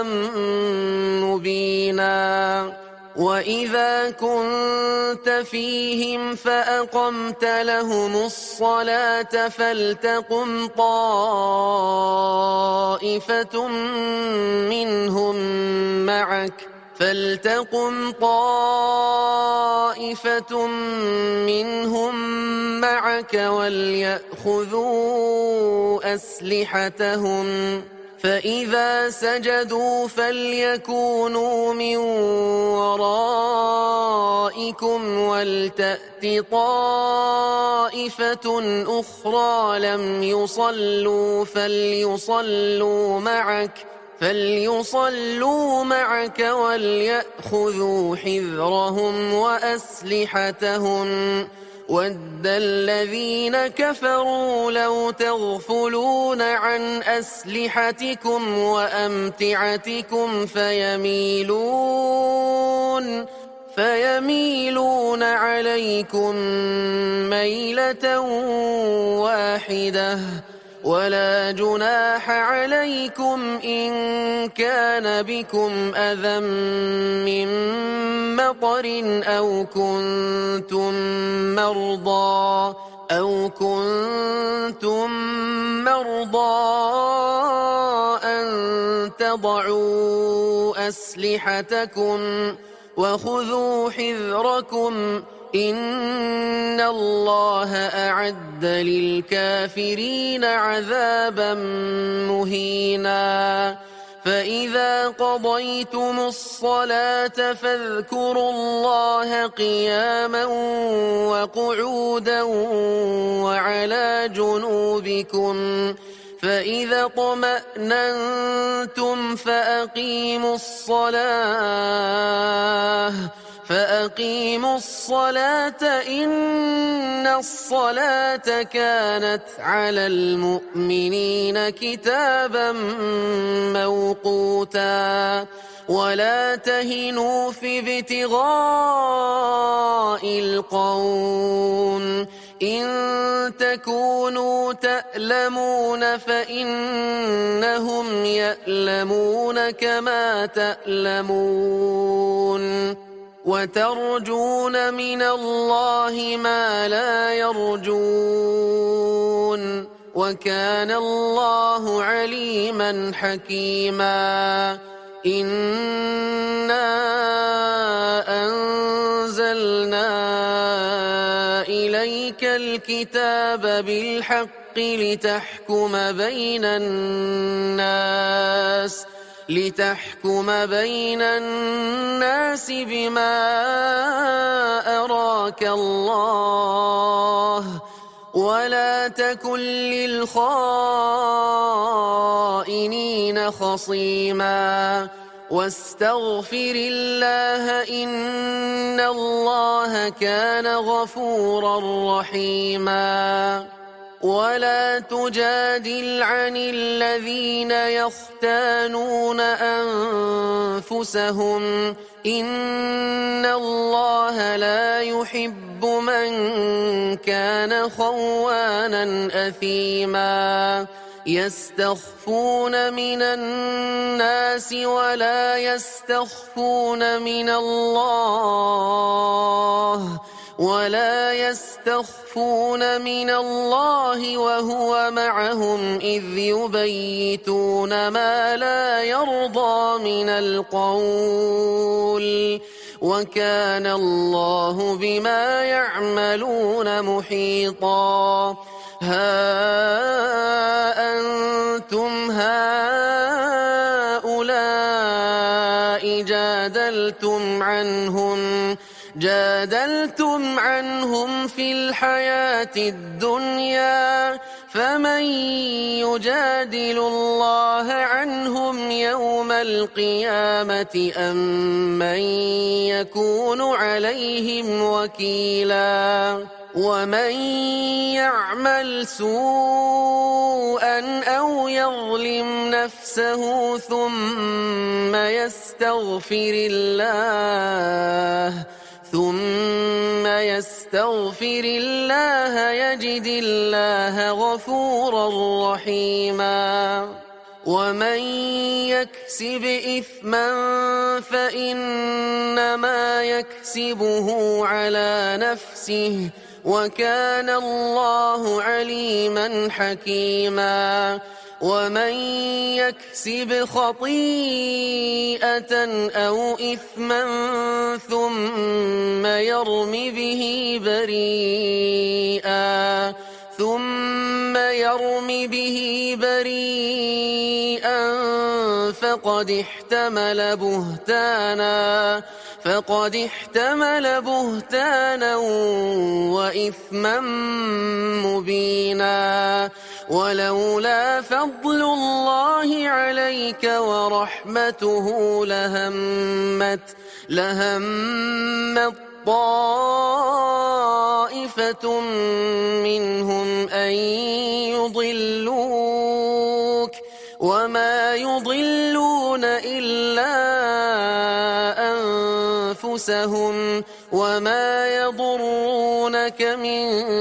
[SPEAKER 2] مبينا وإذا كنت فيهم فأقمت لهم الصلاة فلتقم طائفة منهم معك وليأخذوا أسلحتهم فإذا سجدوا فليكونوا من ورائكم ولتأت طائفة أخرى لم يصلوا فليصلوا معك وليأخذوا حذرهم وأسلحتهم ود الذين كفروا لو تغفلون عن أسلحتكم وأمتعتكم فيميلون عليكم ميلة واحدة ولا جناح عليكم إن كان بكم أذى من مطر أو كنتم مرضى أن تضعوا أسلحتكم وخذوا حذركم إن الله أعد للكافرين عذابا مهينا فإذا قضيتم الصلاة فاذكروا الله قياما وقعودا وعلى جنوبكم فإذا اطمأننتم فأقيموا الصلاة إن الصلاة كانت على المؤمنين كتابا موقوتا ولا تهنوا في ابتغاء القوم إن تكونوا تألمون فإنهم يألمون كما تألمون وترجون من الله ما لا يرجون وكان الله عليما حكيما إنا أنزلنا إليك الكتاب بالحق لتحكم بين الناس بما أراك الله ولا تكن للخائنين خصيما واستغفر الله إن الله كان غفورا رحيما ولا تجادل عن الذين يختانون أنفسهم إن الله لا يحب من كان خوانا أثيما يستخفون من الناس ولا يستخفون من الله وهو معهم إذ يبيتون ما لا يرضى من القول وكان الله بما يعملون محيطا ها أنتم هؤلاء جادلتم عنهم في الحياة الدنيا فمن يجادل الله عنهم يوم القيامة أم من يكون عليهم وكيلا ومن يعمل سوءا أو يظلم نفسه ثم يستغفر الله يجد الله غفورا رحيما ومن يكسب إثما فإنما يكسبه على نفسه وكان الله عليما حكيما ومن يكسب خطيئة أو إثما ثم يرم به بريئا فقد احتمل بهتانا وإثما مبينا ولولا فضل الله عليك ورحمته لهمت طائفة منهم أن يضلوك وما يضلون إلا أنفسهم وما يضرونك من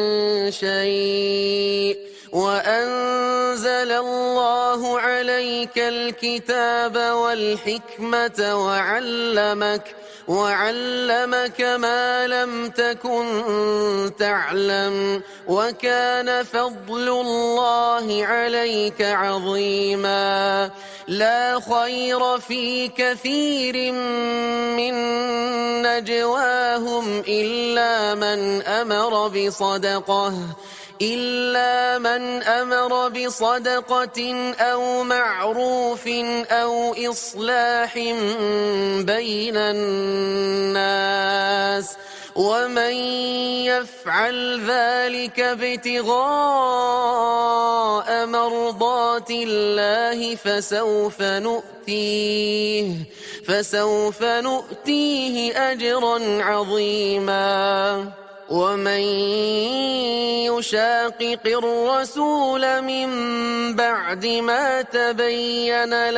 [SPEAKER 2] شيء وأنزل الله عليك الكتاب والحكمة وعلمك ما لم تكن تعلم وكان فضل الله عليك عظيما لا خير في كثير من نجواهم إلا من أمر إلا من أمر بصدقة أو معروف أو إصلاح بين الناس ومن يفعل ذلك ابتغاء مرضات الله فسوف نؤتيه أجرا عظيما ومن يشاقق الرسول من بعد ما تبين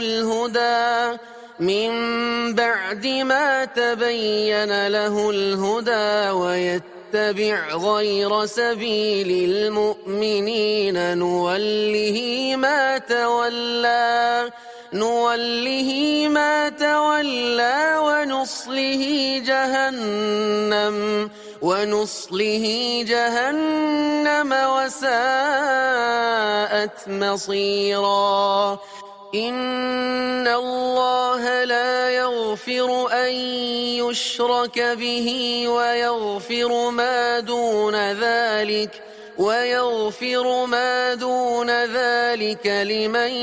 [SPEAKER 2] له الهدى ويتبع غير سبيل المؤمنين نوله ما تولى ونصله جهنم وساءت مصيرا إن الله لا يغفر أن يشرك به ويغفر ما دون ذلك لمن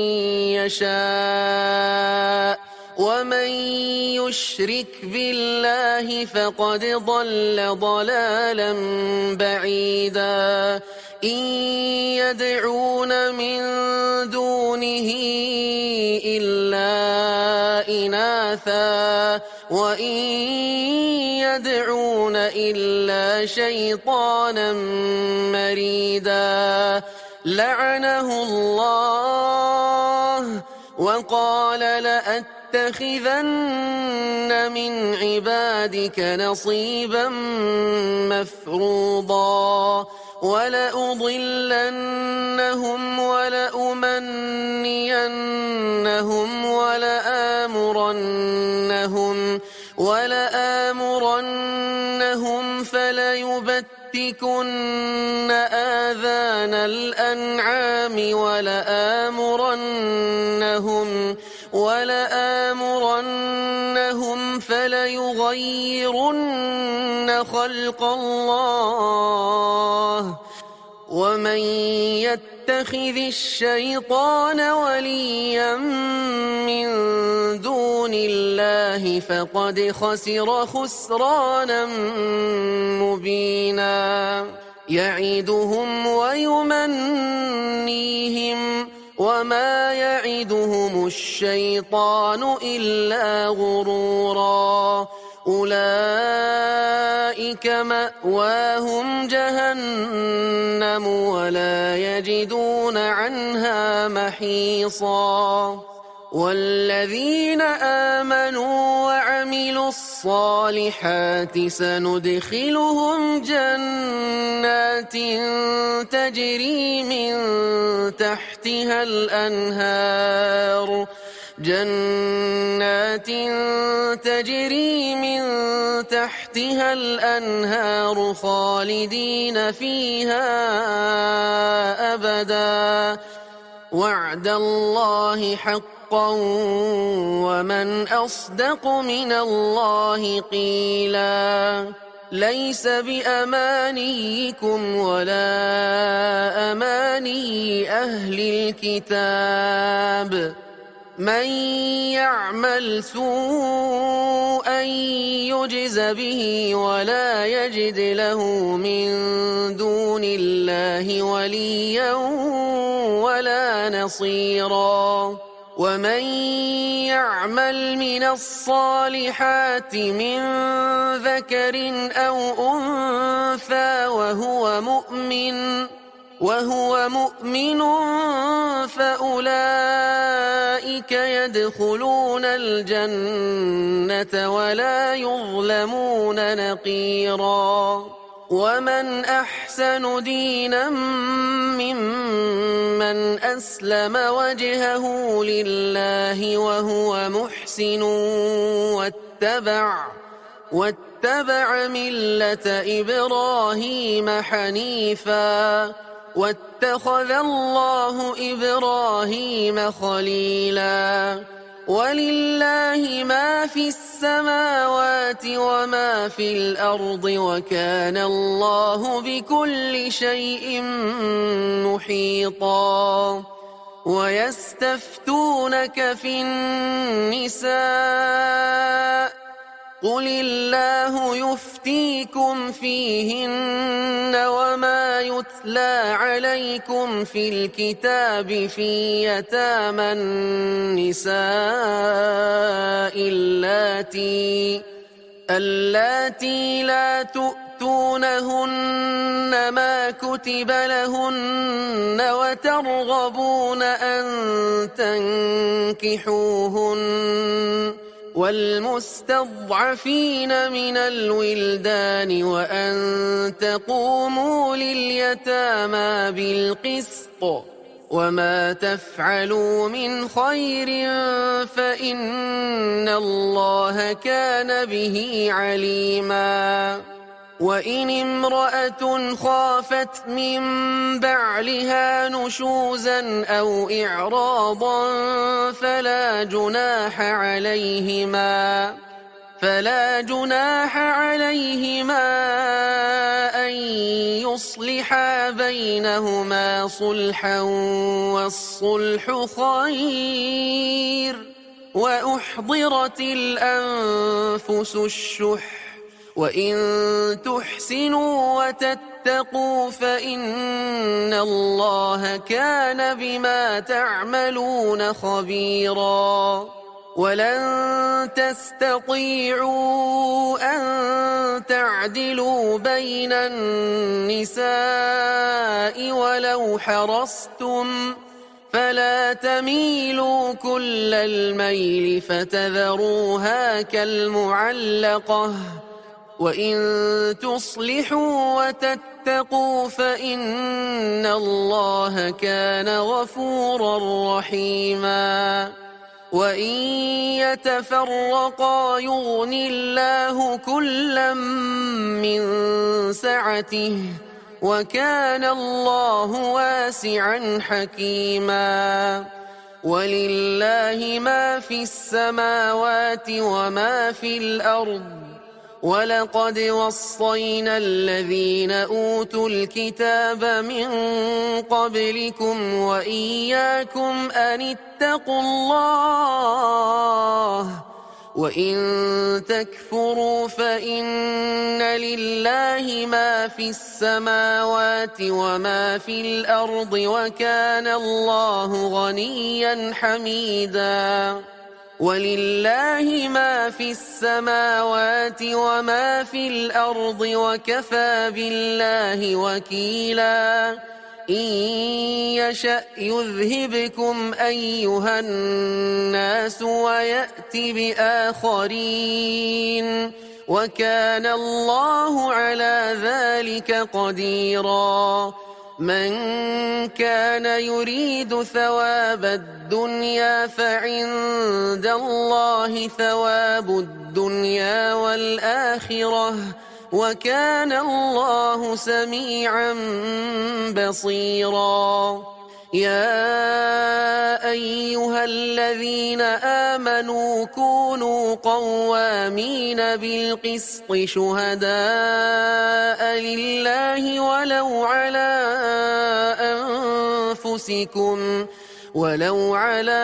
[SPEAKER 2] يشاء ومن يشرك بالله فقد ضل ضلالا بعيدا إن يدعون من دونه إلا إناثا وإن يدعون إلا شيطانا مريدا لعنه الله وقال لأتخذن من عبادك نصيبا مفروضا ولأضلنهم ولآمرنهم فليبتكن آذان الأنعام ولآمرنهم فليغيرن خلق الله ومن يتخذ الشيطان وليا من دون الله فقد خسر خسرانا مبينا يعدهم ويمنيهم وما يعدهم الشيطان إلا غرورا أولئك مأواهم جهنم ولا يجدون عنها محيصا والذين آمنوا وعملوا الصالحات سندخلهم جنات تجري من تحتها الأنهار خالدين فيها أبدا وعد الله حقا ومن أصدق من الله قيلا ليس بأمانيكم ولا أماني أهل الكتاب من يعمل سوءا يجز به ولا يجد له من دون الله وليا ولا نصيرا ومن يعمل من الصالحات من ذكر أو أنثى وهو مؤمن فأولئك يدخلون الجنة ولا يظلمون نقيرا ومن أحسن دينا ممن أسلم وجهه لله وهو محسن واتبع ملة إبراهيم حنيفا واتخذ الله إبراهيم خليلا ولله ما في السماوات وما في الأرض وكان الله بكل شيء محيطا ويستفتونك في النساء قل الله يفتيكم فيهن وما يتلى عليكم في الكتاب في يتامى النساء اللاتي لا تؤتونهن ما كتب لهن وترغبون أن تنكحوهن والمستضعفين من الولدان وأن تقوموا لليتامى بالقسط وما تفعلوا من خير فإن الله كان به عليما وإن امرأة خافت من بعلها نشوزا أو إعراضا فلا جناح عليهما أن يصلحا بينهما صلحا والصلح خير وأحضرت الأنفس الشح وإن تحسنوا وتتقوا فإن الله كان بما تعملون خبيرا ولن تستطيعوا أن تعدلوا بين النساء ولو حرصتم فلا تميلوا كل الميل فتذروها كالمعلقة وإن تصلحوا وتتقوا فإن الله كان غفورا رحيما وإن يتفرقا يغن الله كلا من سعته وكان الله واسعا حكيما ولله ما في السماوات وما في الأرض ولقد وصينا الذين أوتوا الكتاب من قبلكم وإياكم أن اتقوا الله وإن تكفروا فإن لله ما في السماوات وما في الأرض وكان الله غنيا حميدا ولله ما في السماوات وما في الأرض وكفى بالله وكيلا إن يشأ يذهبكم أيها الناس ويأت بآخرين وكان الله على ذلك قديرا من كان يريد ثواب الدنيا فعند الله ثواب الدنيا والآخرة وكان الله سميعا بصيرا يا أيها الذين آمنوا كونوا قوامين بالقسط شهداء لله ولو على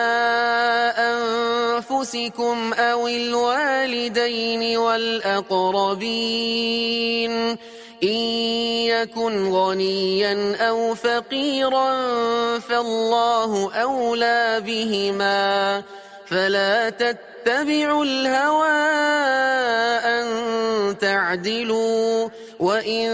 [SPEAKER 2] أنفسكم أو الوالدين والأقربين إن يكن غنيا أو فقيرا فالله أولى بهما فلا تتبعوا الهوى أن تعدلوا وإن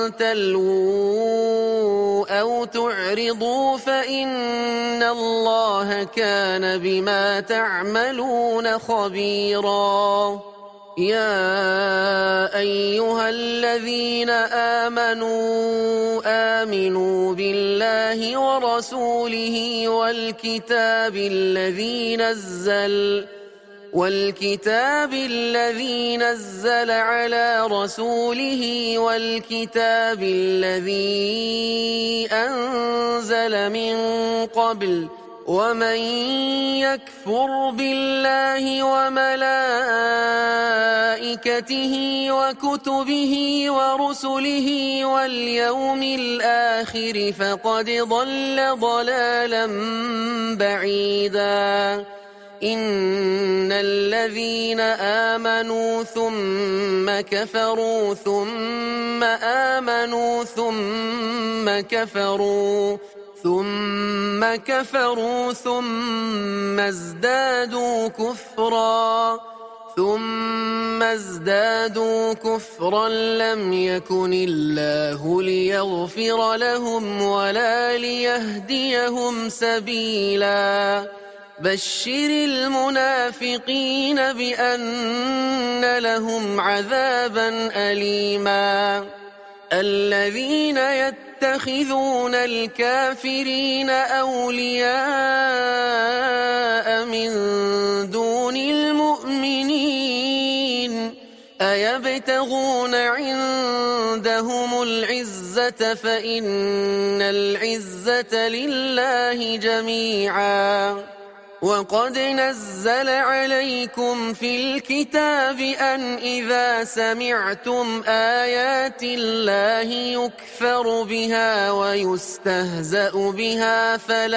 [SPEAKER 2] تلووا أو تعرضوا فإن الله كان بما تعملون خبيرا يا أيها الذين آمنوا بالله ورسوله والكتاب الذي نزل على رسوله والكتاب الذي أنزل من قبل ومن يكفر بالله وملائكته وكتبه ورسله واليوم الآخر فقد ضل ضلالا بعيدا إن الذين آمنوا ثم كفروا ثم آمنوا ثم كفروا ثم ازدادوا كفرا لم يكن الله ليغفر لهم ولا ليهديهم سبيلا بشر المنافقين بأن لهم عذابا أليما الذين يتخذون الكافرين أولياء من دون المؤمنين أيبتغون عندهم العزة فإن العزة لله جميعا وقد نزل عليكم في الكتاب أن إذا سمعتم آيات الله يكفر بها ويستهزأ بها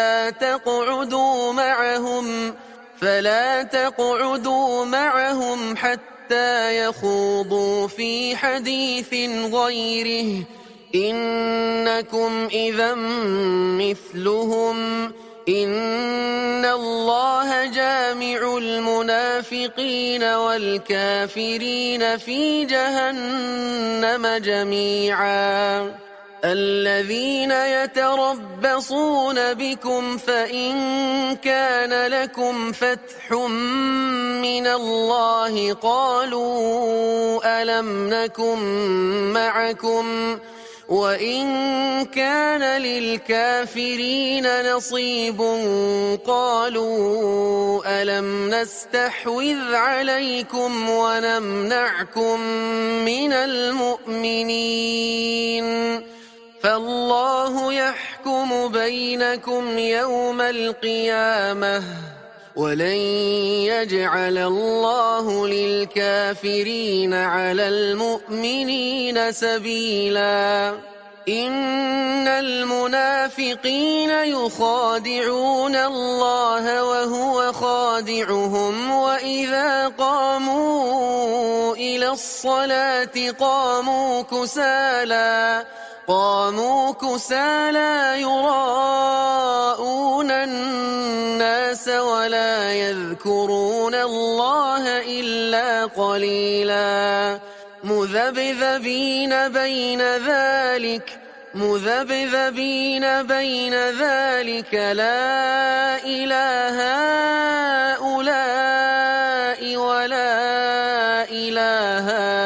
[SPEAKER 2] فلا تقعدوا معهم حتى يخوضوا في حديث غيره إنكم إذا مثلهم إن الله جامع المنافقين والكافرين في جهنم جميعا الذين يتربصون بكم فإن كان لكم فتح من الله قالوا ألم نكن معكم وإن كان للكافرين نصيب قالوا ألم نستحوذ عليكم ونمنعكم من المؤمنين فالله يحكم بينكم يوم القيامة ولن يجعل الله للكافرين على المؤمنين سبيلا إن المنافقين يخادعون الله وهو خادعهم وإذا قاموا إلى الصلاة قاموا كسالى يراءون الناس ولا يذكرون الله إلا قليلا مذبذبين بين ذلك لا إله هؤلاء ولا إله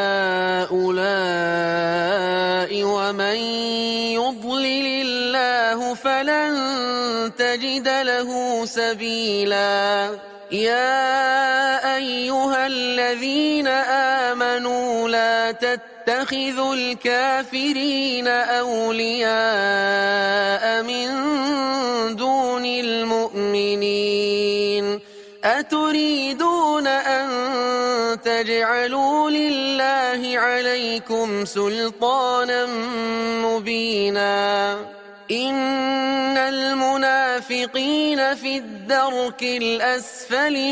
[SPEAKER 2] هؤلاء ومن يضلل الله فلن تجد له سبيلا يا أيها الذين آمنوا لا تتخذوا الكافرين أولياء من دون المؤمنين أتريدون أن تجعلوا لله عليكم سلطانا مبينا إن المنافقين في الدرك الأسفل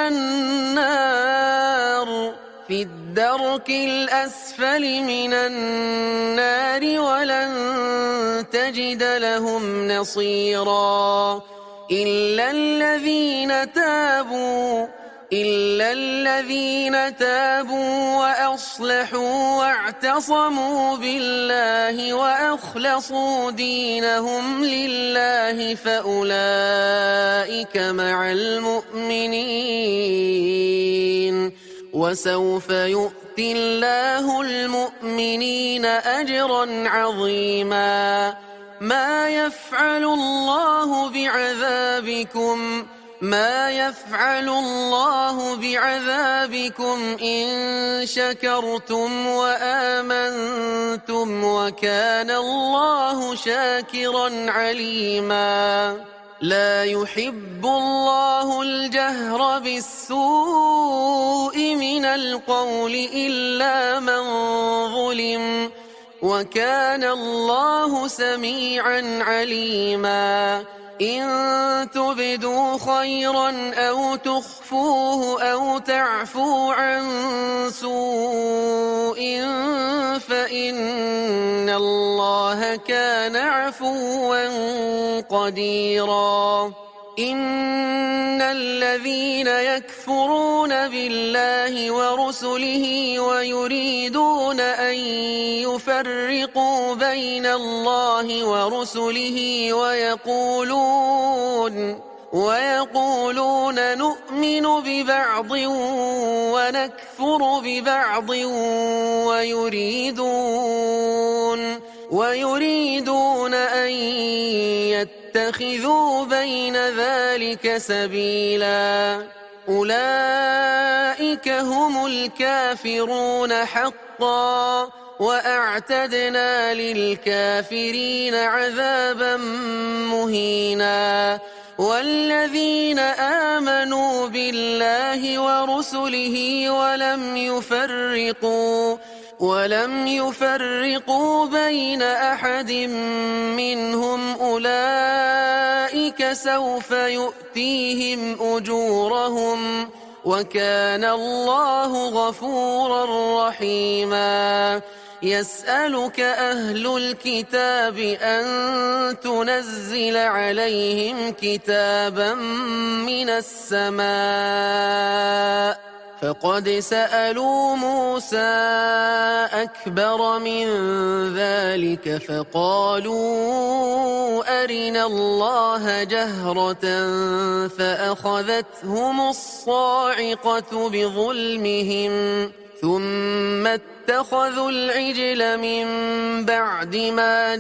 [SPEAKER 2] من النار ولن تجد لهم نصيرا إلا الذين تابوا وأصلحوا واعتصموا بالله وأخلصوا دينهم لله فأولئك مع المؤمنين وسوف يؤتي الله المؤمنين أجرا عظيما ما يفعل الله بعذابكم إن شكرتم وآمنتم وكان الله شاكرا عليما لا يحب الله الجهر بالسوء من القول إلا من ظلم وكان الله سميعا عليما إن تبدوا خيرا أو تخفوه أو تعفو عن سوء فإن الله كان عفوا قديرا إن الذين يكفرون بالله ورسله ويريدون أن يفرقوا بين الله ورسله ويقولون نؤمن ببعض ونكفر ببعض ويريدون أن يتخذوا بين ذلك سبيلا أولئك هم الكافرون حقا وأعتدنا للكافرين عذابا مهينا والذين آمنوا بالله ورسله ولم يفرقوا بين أحد منهم أولئك سوف يؤتيهم أجورهم وكان الله غفورا رحيما يسألك أهل الكتاب أن تنزل عليهم كتابا من السماء فقد سألوا موسى أكبر من ذلك فقالوا أرنا الله جهرة فأخذتهم الصاعقة بظلمهم ثم اتخذوا العجل من بعد ما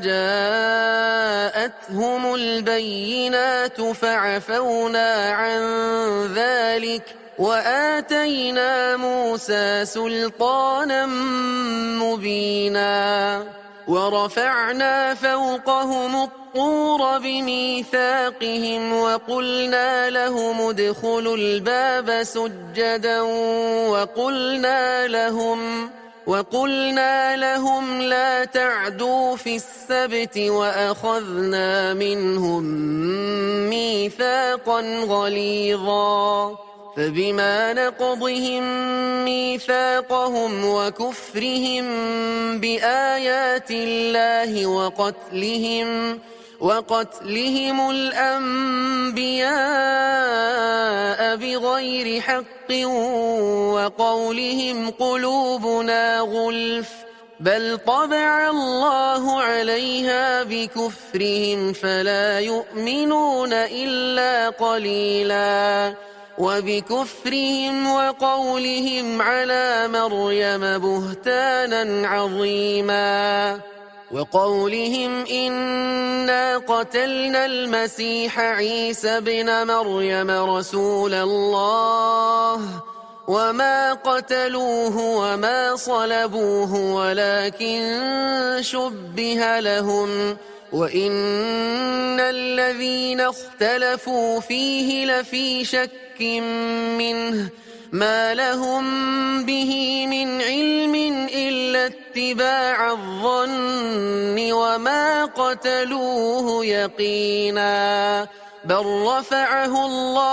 [SPEAKER 2] جاءتهم البينات فعفونا عن ذلك وآتينا موسى سلطانا مبينا ورفعنا فوقهم الطور بميثاقهم وقلنا لهم لا تعدوا في السبت وأخذنا منهم ميثاقا غليظا فبما نقضهم ميثاقهم وكفرهم بآيات الله وقتلهم الأنبياء بغير حق وقولهم قلوبنا غلف بل طبع الله عليها بكفرهم فلا يؤمنون إلا قليلا وبكفرهم وقولهم على مريم بهتانا عظيما وقولهم إنا قتلنا المسيح عيسى بن مريم رسول الله وما قتلوه وما صلبوه ولكن شبه لهم وإن الذين اختلفوا فيه لفي شك منه ما لهم به من علم إلا اتباع الظن وما قتلوه يقينا بل رفعه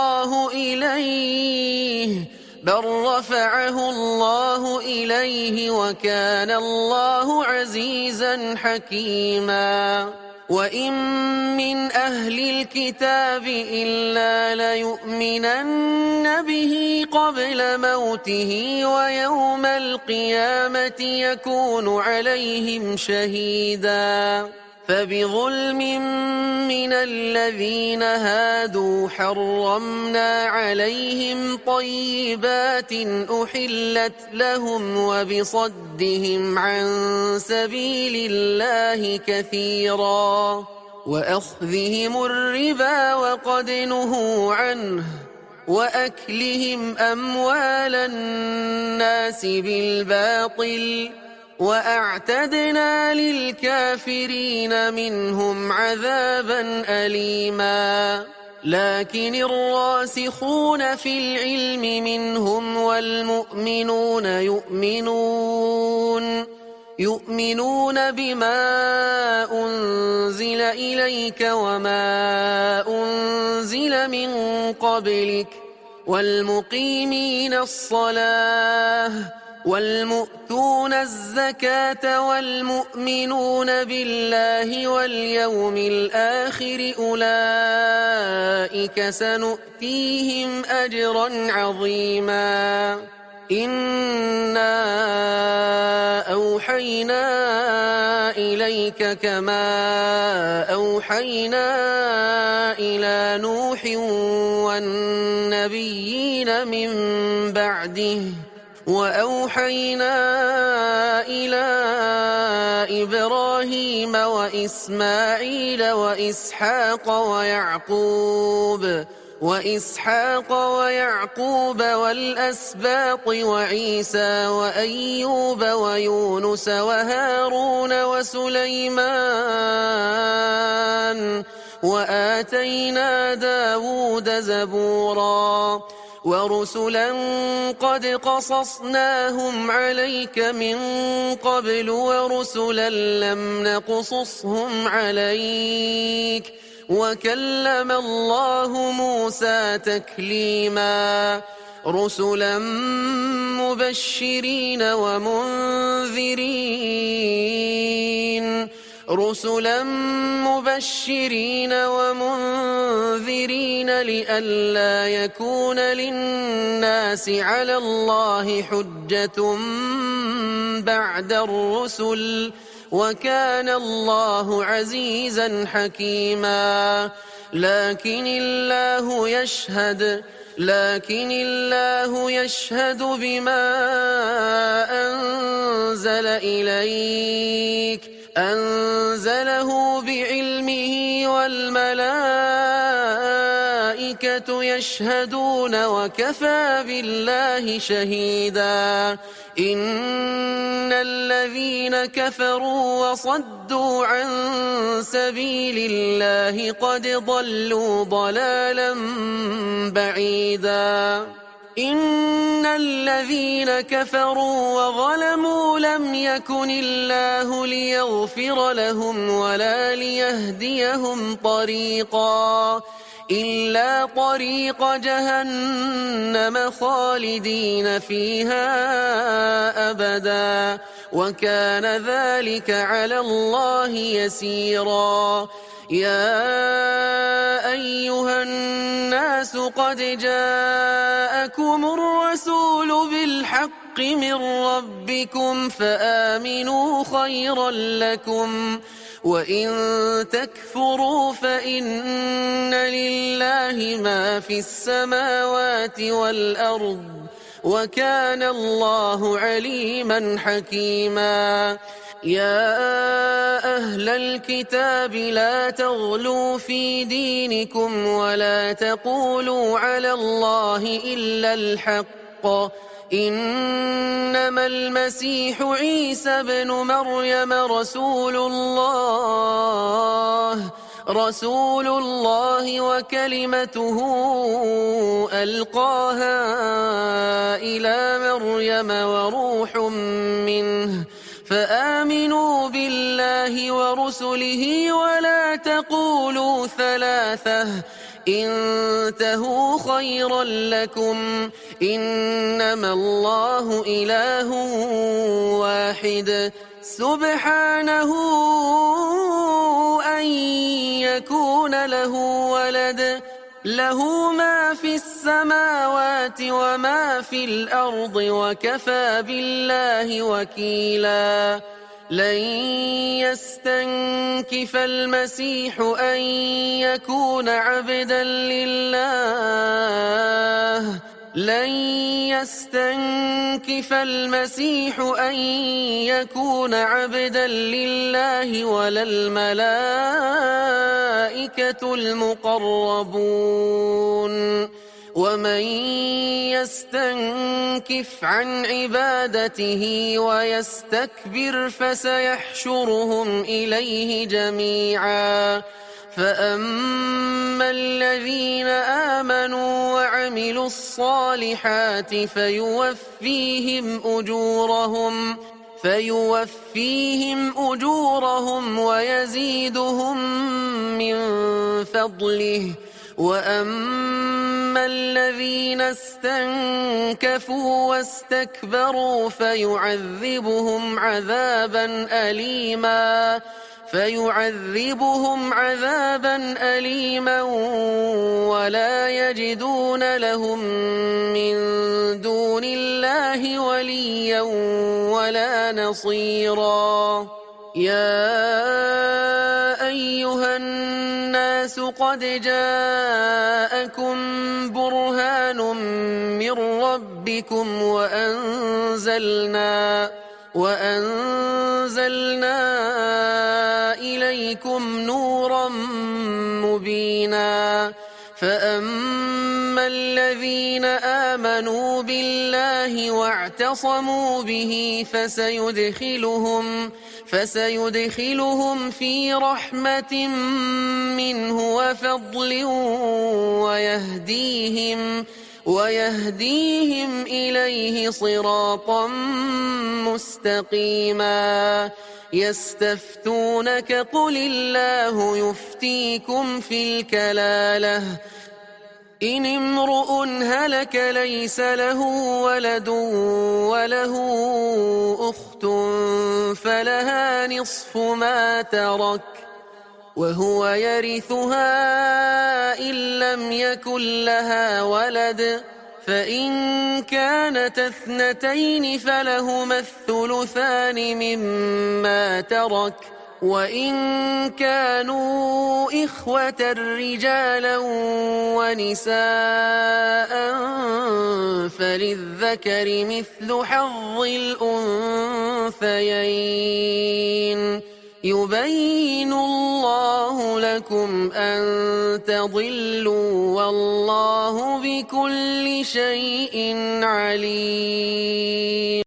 [SPEAKER 2] الله إليه وكان الله عزيزا حكيما وإن من أهل الكتاب إلا ليؤمنن به قبل موته ويوم القيامة يكون عليهم شهيدا فبظلم من الذين هادوا حرمنا عليهم طيبات أحلت لهم وبصدهم عن سبيل الله كثيرا وأخذهم الربا وقد نهوا عنه وأكلهم أموال الناس بالباطل وأعتدنا للكافرين منهم عذابا أليما لكن الراسخون في العلم منهم والمؤمنون يؤمنون بما أنزل إليك وما أنزل من قبلك والمقيمين الصلاة والمؤتون الزكاة والمؤمنون بالله واليوم الآخر أولئك سنؤتيهم أجرا عظيما إنا أوحينا إليك كما أوحينا إلى نوح والنبيين من بعده وأوحينا إلى إبراهيم وإسماعيل وإسحاق ويعقوب والأسباط وعيسى وأيوب ويونس وهارون وسليمان وآتينا داود زبورا ورسلا قد قصصناهم عليك من قبل ورسلا لم نقصصهم عليك وكلم الله موسى تكليما رسلا مبشرين ومنذرين لئلا يكون للناس على الله حجة بعد الرسل وكان الله عزيزا حكيما لكن الله يشهد بما أنزل إليك أنزله بعلمه والملائكة يشهدون وكفى بالله شهيدا إن الذين كفروا وصدوا عن سبيل الله قد ضلوا ضلالا بعيدا إن الذين كفروا وظلموا لم يكن الله ليغفر لهم ولا ليهديهم طريقا إلا طريق جهنم خالدين فيها أبدا وكان ذلك على الله يسيرا يا أيها الناس قد جاءكم الرسول بالحق من ربكم فآمنوا خيرا لكم وإن تكفروا فإن لله ما في السماوات والأرض وكان الله عليما حكيما يا أهل الكتاب لا تغلوا في دينكم ولا تقولوا على الله إلا الحق إنما المسيح عيسى بن مريم رسول الله وكلمته ألقاها إلى مريم وروح منه فآمنوا بالله ورسله ولا تقولوا ثلاثة انتهوا خيرا لكم إنما الله إله واحد سبحانه أن يكون له ولد له ما في السماوات وما في الأرض وكفى بالله وكيلا لن يستنكف المسيح أن يكون عبدا لله ولا الملائكة المقربون ومن يستنكف عن عبادته ويستكبر فسيحشرهم إليه جميعا فأما الذين آمنوا وعملوا الصالحات فيوفيهم أجورهم ويزيدهم من فضله وأما الذين استنكفوا واستكبروا فيعذبهم عذابا أليما ولا يجدون لهم من دون الله وليا ولا نصيرا يا أيها الناس قد جاءكم برهان من ربكم وأنزلنا إليكم نورا مبينا فأما الذين آمنوا بالله واعتصموا به فسيدخلهم في رحمة منه وفضل ويهديهم إليه صراطا مستقيما يستفتونك قل الله يفتيكم في الكلالة إن امرؤ هلك ليس له ولد وله أخت فلها نصف ما ترك وهو يرثها إن لم يكن لها ولد فإن كانت اثنتين فلهما الثلثان مما ترك وإن كانوا إخوة رجالا ونساء فللذكر مثل حظ الأنثيين يبين الله لكم أن تضلوا والله بكل شيء عليم